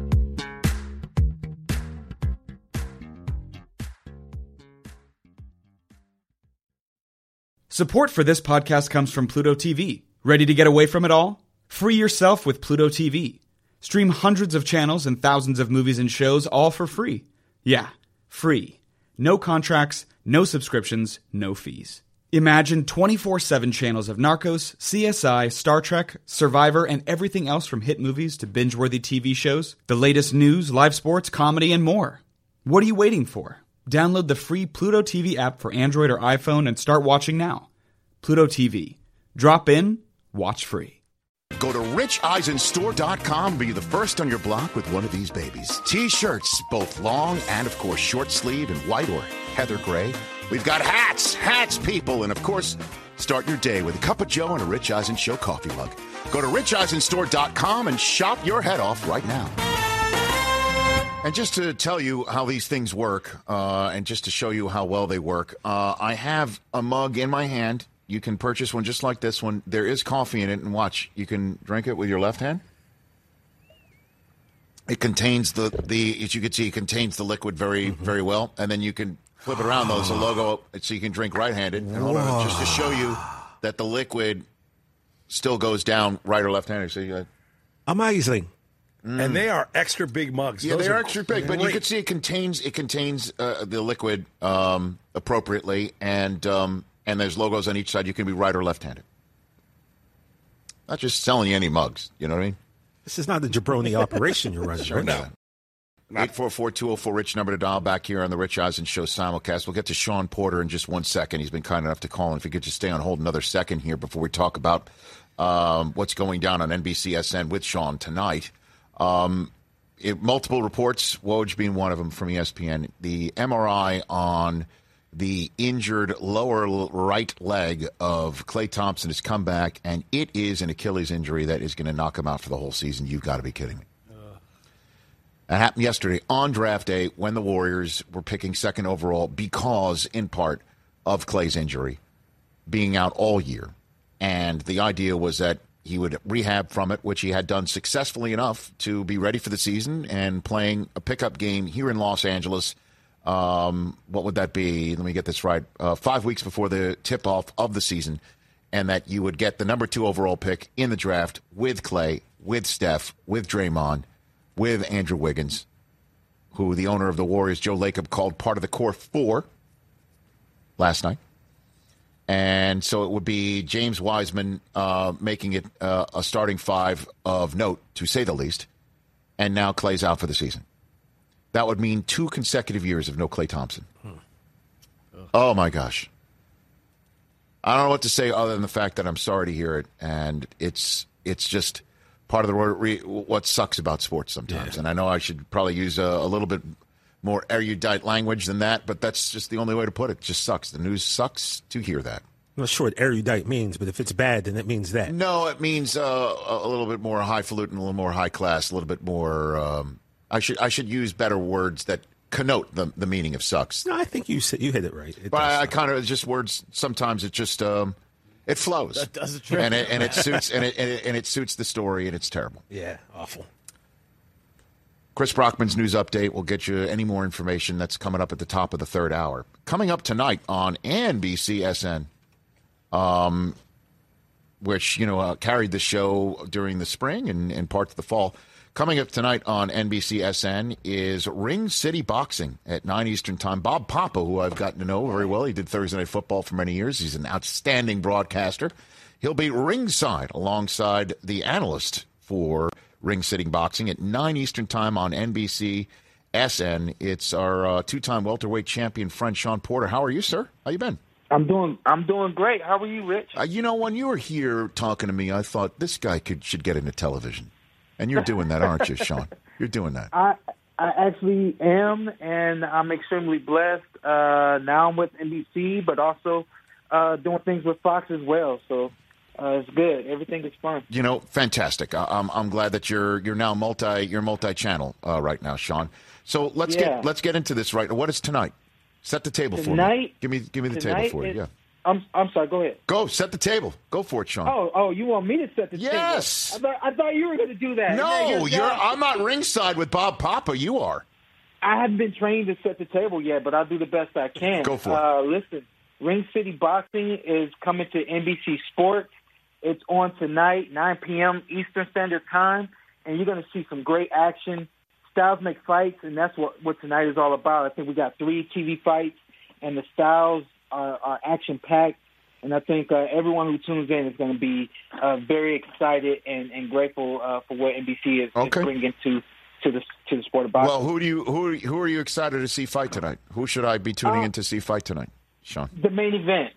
S11: Support for this podcast comes from Pluto TV. Ready to get away from it all? Free yourself with Pluto TV. Stream hundreds of channels and thousands of movies and shows all for free. Yeah, free. No contracts, no subscriptions, no fees. Imagine 24/7 channels of Narcos, CSI, Star Trek, Survivor, and everything else from hit movies to binge-worthy TV shows, the latest news, live sports, comedy, and more. What are you waiting for? Download the free Pluto TV app for Android or iPhone and start watching now. Pluto TV. Drop in, watch free.
S7: Go to richeisenstore.com. Be the first on your block with one of these babies. T-shirts, both long and, of course, short sleeve in white or heather gray. We've got hats, people. And, of course, start your day with a cup of joe and a Rich Eisen Show coffee mug. Go to richeisenstore.com and shop your head off right now. And just to tell you how these things work, and just to show you how well they work, I have a mug in my hand. You can purchase one just like this one. There is coffee in it, and watch, you can drink it with your left hand. It contains the as you can see, it contains the liquid very, very well, and then you can flip it around. There's a logo, so you can drink right-handed. And hold on, just to show you that the liquid still goes down right or left-handed. So
S10: amazing. And they are extra big mugs.
S7: Yeah, they are extra big, but you can see it contains the liquid appropriately, and there's logos on each side. You can be right or left-handed. Not just selling you any mugs. You know what I mean?
S10: This is not the jabroni operation you're running.
S7: Sure, no. 844-204-RICH, number to dial back here on the Rich Eisen Show simulcast. We'll get to Sean Porter in just 1 second. He's been kind enough to call, and if he could just stay on hold another second here before we talk about what's going down on NBCSN with Sean tonight. Multiple reports, Woj being one of them from ESPN, the MRI on the injured lower right leg of Klay Thompson has come back, and it is an Achilles injury that is going to knock him out for the whole season. You've got to be kidding me. That happened yesterday on draft day when the Warriors were picking second overall because, in part, of Klay's injury being out all year. And the idea was that he would rehab from it, which he had done successfully enough to be ready for the season and playing a pickup game here in Los Angeles. What would that be? Let me get this right. 5 weeks before the tip-off of the season, and that you would get the number 2 overall pick in the draft with Klay, with Steph, with Draymond, with Andrew Wiggins, who the owner of the Warriors, Joe Lacob, called part of the core 4 last night. And so it would be James Wiseman making it a starting 5 of note, to say the least. And now Klay's out for the season. That would mean 2 consecutive years of no Klay Thompson. Oh, my gosh. I don't know what to say other than the fact that I'm sorry to hear it. And it's just part of what sucks about sports sometimes. Yeah. And I know I should probably use a little bit more erudite language than that, but that's just the only way to put it. It just sucks. The news sucks to hear that.
S10: I'm not sure what erudite means, but if it's bad, then it means that.
S7: No, it means a little bit more highfalutin, a little more high class, a little bit more. I should use better words that connote the meaning of sucks.
S10: No, I think you hit it right.
S7: But I kind of just words. Sometimes it just it flows.
S8: That does the trick.
S7: And it suits and it suits the story, and it's terrible.
S10: Yeah, awful.
S7: Chris Brockman's news update will get you any more information that's coming up at the top of the third hour. Coming up tonight on NBCSN, which, carried the show during the spring and parts of the fall. Coming up tonight on NBCSN is Ring City Boxing at 9 Eastern Time. Bob Papa, who I've gotten to know very well. He did Thursday Night Football for many years. He's an outstanding broadcaster. He'll be ringside alongside the analyst for Ring Sitting Boxing at 9 Eastern Time on NBC SN. It's our two-time welterweight champion friend Sean Porter. How are you, sir? How you been?
S16: I'm doing great. How are you, Rich?
S7: When you were here talking to me, I thought this guy should get into television. And you're doing that, aren't you, Sean? You're doing that.
S16: I actually am, and I'm extremely blessed. Now I'm with NBC, but also doing things with Fox as well. So it's good. Everything is fun.
S7: Fantastic. I'm glad that you're now multi-channel right now, Sean. So let's get into this right now. What is tonight? Set the table for me. Give me the table for you. Yeah.
S16: I'm sorry. Go ahead.
S7: Go set the table. Go for it, Sean.
S16: Oh, you want me to set the table?
S7: Yes.
S16: I thought you were going to do that.
S7: No, I'm not ringside with Bob Papa. You are.
S16: I haven't been trained to set the table yet, but I'll do the best I can.
S7: Go for it.
S16: Listen, Ring City Boxing is coming to NBC Sports. It's on tonight, 9 p.m. Eastern Standard Time, and you're going to see some great action. Styles make fights, and that's what tonight is all about. I think we got 3 TV fights, and the styles are action-packed. And I think everyone who tunes in is going to be very excited and grateful for what NBC is bringing to the sport of boxing.
S7: Well, who are you excited to see fight tonight? Who should I be tuning in to see fight tonight, Sean?
S16: The main event.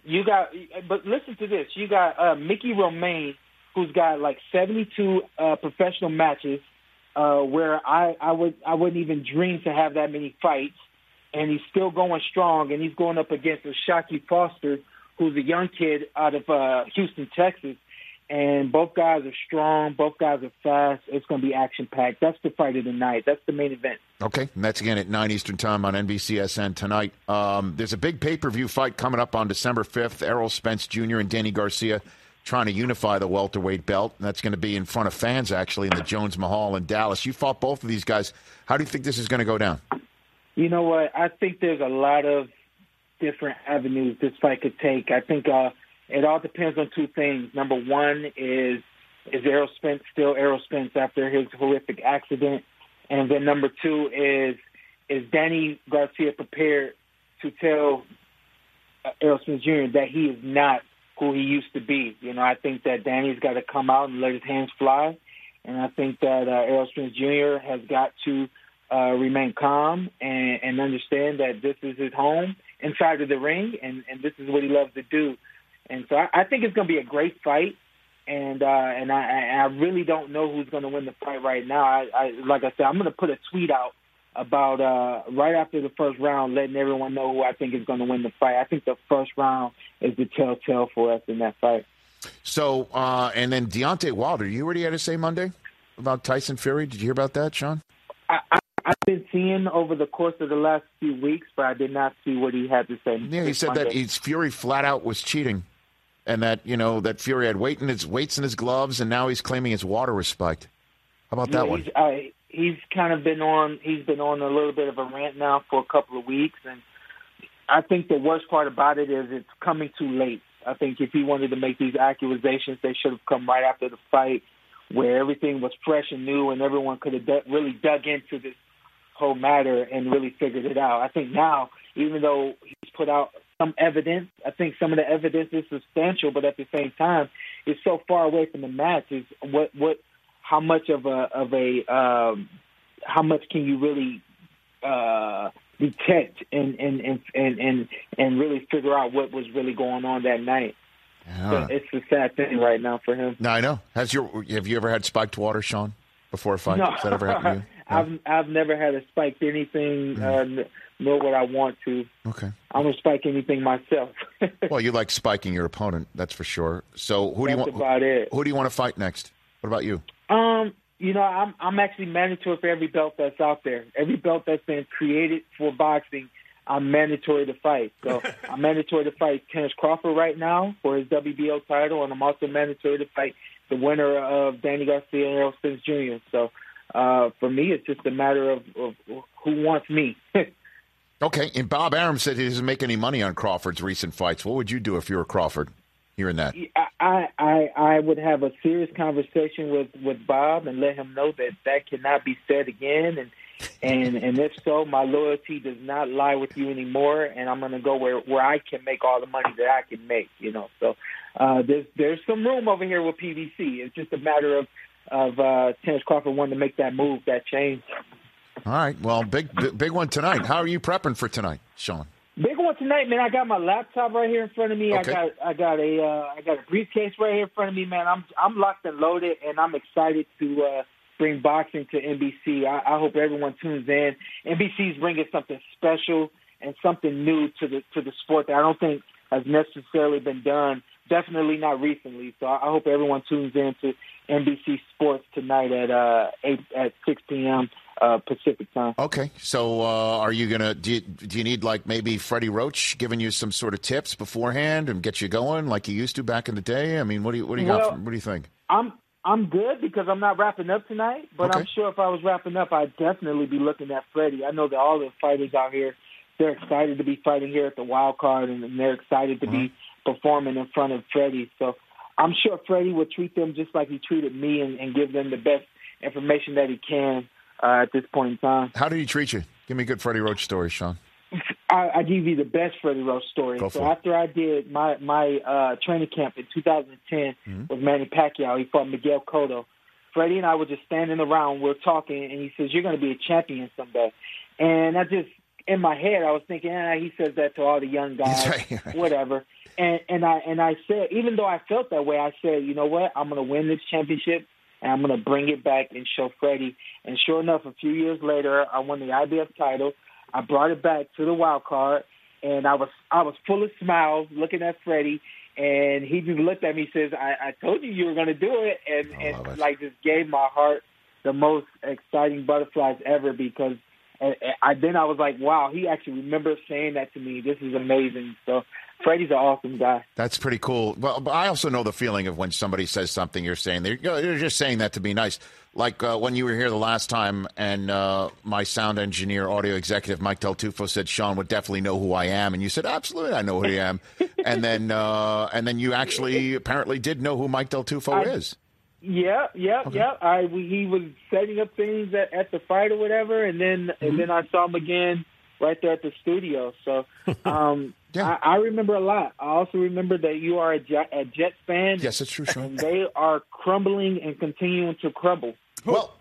S16: But listen to this. You got Mickey Romaine, who's got like 72 professional matches. Where I wouldn't even dream to have that many fights, and he's still going strong, and he's going up against Shockey Foster, who's a young kid out of Houston, Texas, and both guys are strong, both guys are fast. It's going to be action-packed. That's the fight of the night. That's the main event.
S7: Okay, and that's again at 9 Eastern Time on NBCSN tonight. There's a big pay-per-view fight coming up on December 5th. Errol Spence Jr. and Danny Garcia trying to unify the welterweight belt. And that's going to be in front of fans, actually, in the Jones Mahal in Dallas. You fought both of these guys. How do you think this is going to go down?
S16: You know what? I think there's a lot of different avenues this fight could take. I think it all depends on 2 things. Number one is Errol Spence still Errol Spence after his horrific accident? And then number 2 is Danny Garcia prepared to tell Errol Spence Jr. that he is not who he used to be? I think that Danny's got to come out and let his hands fly. And I think that Errol Spence Jr. has got to remain calm and understand that this is his home inside of the ring, and this is what he loves to do. And so I think it's going to be a great fight. And I really don't know who's going to win the fight right now. Like I said, I'm going to put a tweet out about right after the first round, letting everyone know who I think is going to win the fight. I think the first round is the telltale for us in that fight.
S7: So, and then Deontay Wilder, you already had to say Monday about Tyson Fury. Did you hear about that, Sean?
S16: I've been seeing over the course of the last few weeks, but I did not see what he had to say.
S7: Yeah, he said that Fury flat out was cheating, and that that Fury had weights in his gloves, and now he's claiming his water was spiked. How about that one?
S16: He's kind of been on a little bit of a rant now for a couple of weeks, and I think the worst part about it is it's coming too late. I think if he wanted to make these accusations, they should have come right after the fight, where everything was fresh and new, and everyone could have really dug into this whole matter and really figured it out. I think now, even though he's put out some evidence, I think some of the evidence is substantial, but at the same time, it's so far away from the match. Is how much how much can you really detect and really figure out what was really going on that night?
S7: Yeah.
S16: So it's a sad thing right now for him.
S7: No, I know. Have you ever had spiked water, Sean, before a fight?
S16: No.
S7: Has that ever happened to you? No?
S16: I've never had a spiked anything, nor would I want to.
S7: Okay.
S16: I don't spike anything myself.
S7: Well, you like spiking your opponent, that's for sure. So who do you want?
S16: About it.
S7: Who do you want to fight next? What about you?
S16: I'm actually mandatory for every belt that's out there. Every belt that's been created for boxing, I'm mandatory to fight. So I'm mandatory to fight Terence Crawford right now for his WBO title, and I'm also mandatory to fight the winner of Danny Garcia and Errol Spence Jr. So for me, it's just a matter of who wants me.
S7: Okay, and Bob Arum said he doesn't make any money on Crawford's recent fights. What would you do if you were Crawford, hearing that?
S16: I would have a serious conversation with Bob and let him know that cannot be said again. And if so, my loyalty does not lie with you anymore, and I'm going to go where I can make all the money that I can make. So there's some room over here with PBC. It's just a matter of Terrence Crawford wanting to make that move, that change.
S7: All right. Well, big one tonight. How are you prepping for tonight, Sean?
S16: Big one tonight, man. I got my laptop right here in front of me. Okay. I got a briefcase right here in front of me, man. I'm locked and loaded, and I'm excited to bring boxing to NBC. I hope everyone tunes in. NBC's bringing something special and something new to the sport that I don't think has necessarily been done. Definitely not recently. So I hope everyone tunes in to NBC Sports tonight at 6 p.m. Pacific time.
S7: Okay. So are you going to do you need like maybe Freddie Roach giving you some sort of tips beforehand and get you going like you used to back in the day? I mean, what do you got? What do you think?
S16: I'm good because I'm not wrapping up tonight, but okay. I'm sure if I was wrapping up, I'd definitely be looking at Freddie. I know that all the fighters out here, they're excited to be fighting here at the Wild Card, and they're excited to be performing in front of Freddie. So I'm sure Freddie will treat them just like he treated me and give them the best information that he can at this point in time.
S7: How did he treat you? Give me a good Freddie Roach story, Sean.
S16: I give you the best Freddie Roach story. So after I did my training camp in 2010 with Manny Pacquiao, he fought Miguel Cotto. Freddie and I were just standing around, we're talking, and he says, "You're going to be a champion someday." And I just, in my head, I was thinking, he says that to all the young guys, right. Whatever. And I said, even though I felt that way, I said, you know what, I'm going to win this championship, and I'm going to bring it back and show Freddie. And sure enough, a few years later, I won the IBF title. I brought it back to the Wild Card, and I was full of smiles looking at Freddie, and he just looked at me and says, I told you were going to do it, and like just gave my heart the most exciting butterflies ever because then I was like, wow, he actually remembers saying that to me. This is amazing. So Freddie's an awesome guy.
S7: That's pretty cool. Well, but I also know the feeling of when somebody says something, you're saying they're just saying that to be nice. Like when you were here the last time and my sound engineer, audio executive, Mike Del Tufo said, Sean would definitely know who I am. And you said, absolutely, I know who I am. and then you actually apparently did know who Mike Del Tufo is.
S16: Yeah. He was setting up things at the fight or whatever, and then I saw him again right there at the studio. So I remember a lot. I also remember that you are a Jets fan.
S7: Yes, that's true, Sean.
S16: And they are crumbling and continuing to crumble.
S7: Well,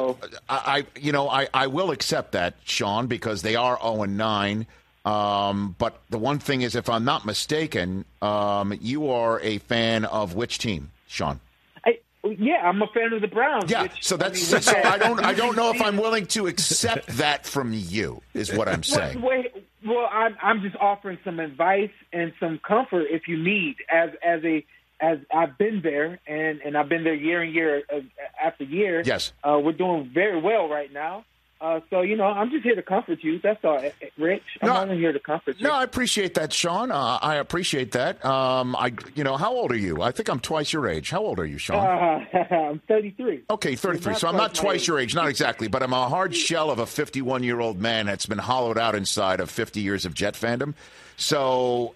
S7: I will accept that, Sean, because they are 0-9. But the one thing is, if I'm not mistaken, you are a fan of which team, Sean?
S16: Yeah, I'm a fan of the Browns.
S7: Yeah, so I don't know if I'm willing to accept that from you, is what I'm saying.
S16: Well, I'm just offering some advice and some comfort if you need. As I've been there, and I've been there year and year after year.
S7: Yes,
S16: we're doing very well right now. So, I'm just here to comfort you. That's all, Rich. I'm only here to comfort you.
S7: No, I appreciate that, Sean. I appreciate that. How old are you? I think I'm twice your age. How old are you, Sean?
S16: I'm 33.
S7: Okay, 33. So I'm not twice your age, not exactly, but I'm a hard shell of a 51-year-old man that's been hollowed out inside of 50 years of Jet fandom. So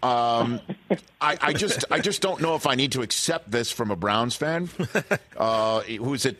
S7: I just don't know if I need to accept this from a Browns fan. Who's at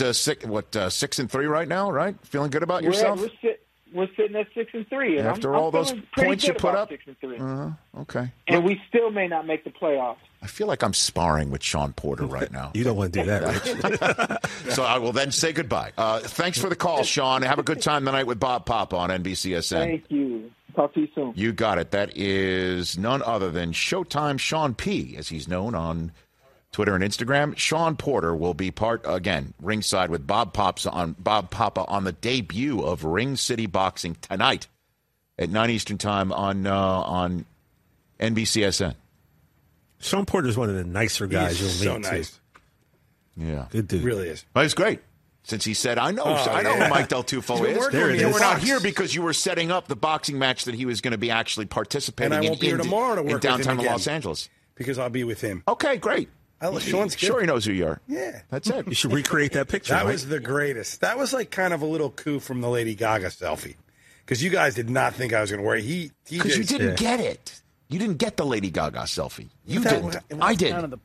S7: 6-3 right now? Right, feeling good about yourself.
S16: We're sitting at 6-3. And
S7: after all those points you put up.
S16: 6-3.
S7: Okay.
S16: And we still may not make the playoffs.
S7: I feel like I'm sparring with Sean Porter right now.
S9: You don't want to do that, Rich.
S7: So I will then say goodbye. Thanks for the call, Sean. Have a good time tonight with Bob Papa on NBCSN.
S16: Thank you. Talk to you soon.
S7: You got it. That is none other than Showtime Sean P., as he's known on Twitter and Instagram. Sean Porter will be ringside with Bob Papa on the debut of Ring City Boxing tonight at 9 Eastern Time on NBCSN.
S9: Sean Porter is one of the nicer guys you'll meet,
S10: nice.
S9: Too.
S7: Yeah.
S9: Good dude.
S10: Really is.
S7: But it's great. Since he said, I know who Mike Del Tufo is. We're not here because you were setting up the boxing match that he was going to be actually participating in.
S10: And I won't be here tomorrow to work
S7: in downtown
S10: with him
S7: Los Angeles.
S10: Because I'll be with him.
S7: Okay, great.
S10: Sean's
S7: sure he knows who you are.
S10: Yeah.
S7: That's it.
S9: You should recreate that picture.
S10: That was the greatest. That was like kind of a little coup from the Lady Gaga selfie. Because you guys did not think I was going to wear it.
S7: Because you didn't get it. You didn't get the Lady Gaga selfie. You didn't. I did.
S8: Kind of the point.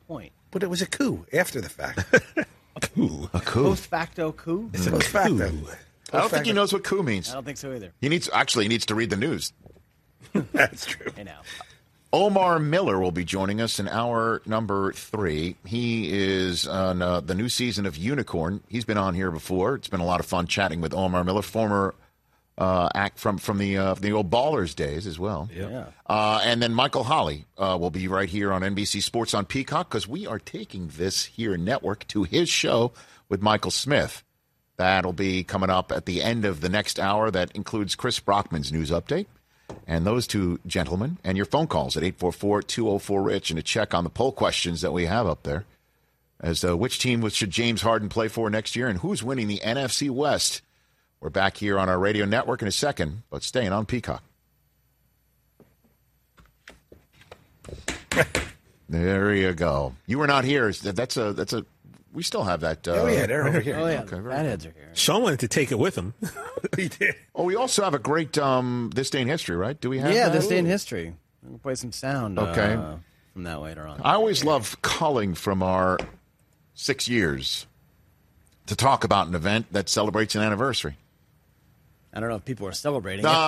S10: But it was a coup after the fact.
S7: A coup.
S8: Post facto coup?
S10: It's a post facto.
S7: I don't think he knows what coup means.
S8: I don't think so either.
S7: He needs to read the news.
S10: That's true.
S8: Hey, now.
S7: Omar Miller will be joining us in hour number 3. He is on the new season of Unicorn. He's been on here before. It's been a lot of fun chatting with Omar Miller, former act from the old Ballers days as well.
S8: Yeah.
S7: And then Michael Holley will be right here on NBC Sports on Peacock because we are taking this here network to his show with Michael Smith. That'll be coming up at the end of the next hour. That includes Chris Brockman's news update. And those two gentlemen, and your phone calls at 844-204-RICH, and a check on the poll questions that we have up there. As which team should James Harden play for next year, and who's winning the NFC West? We're back here on our radio network in a second, but staying on Peacock. There you go. You were not here. That's a. We still have that.
S10: They're over here.
S8: Oh, yeah.
S7: Okay,
S8: Fatheads are here.
S9: Sean wanted to take it with him.
S10: He did.
S7: Oh, we also have a great This Day in History, right? Do we have
S8: Yeah,
S7: that?
S8: This Day in History. We'll play some sound from that later on.
S7: I always love calling from our 6 years to talk about an event that celebrates an anniversary.
S8: I don't know if people are celebrating
S7: or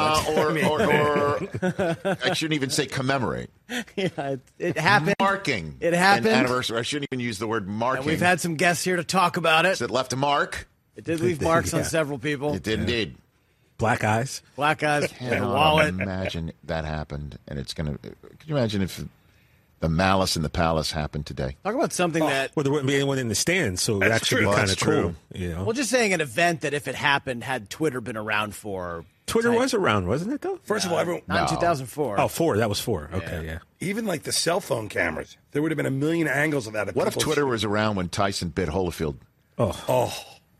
S7: I shouldn't even say commemorate.
S8: Yeah, it happened.
S7: Marking.
S8: It happened.
S7: An anniversary. I shouldn't even use the word marking.
S8: And we've had some guests here to talk about it.
S7: It left a mark.
S8: It did leave marks on several people.
S7: It did indeed.
S9: Black eyes.
S8: Black eyes.
S7: And a wallet. Imagine that happened, and it's going to. Can you imagine if the Malice in the Palace happened today?
S8: Talk about something that.
S9: Well, there wouldn't be anyone in the stands, so it would actually be kind of cool. You know?
S8: Well, just saying an event that if it happened, had Twitter been around for.
S9: Twitter was around, wasn't it, though?
S10: First of all, everyone.
S8: Not in 2004.
S9: Oh, 4. That was 4. Okay, yeah.
S10: Even like the cell phone cameras, there would have been a million angles of that.
S7: What if Twitter was around when Tyson bit Holyfield?
S10: Oh.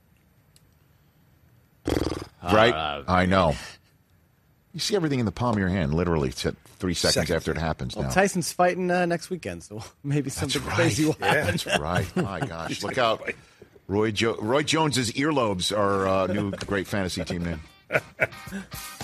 S7: Right? I know. You see everything in the palm of your hand, literally, 3 seconds after it happens now.
S8: Well, Tyson's fighting next weekend, so maybe something crazy will happen.
S7: That's right. My gosh. Look out. Roy Jones's earlobes are a new great fantasy team name.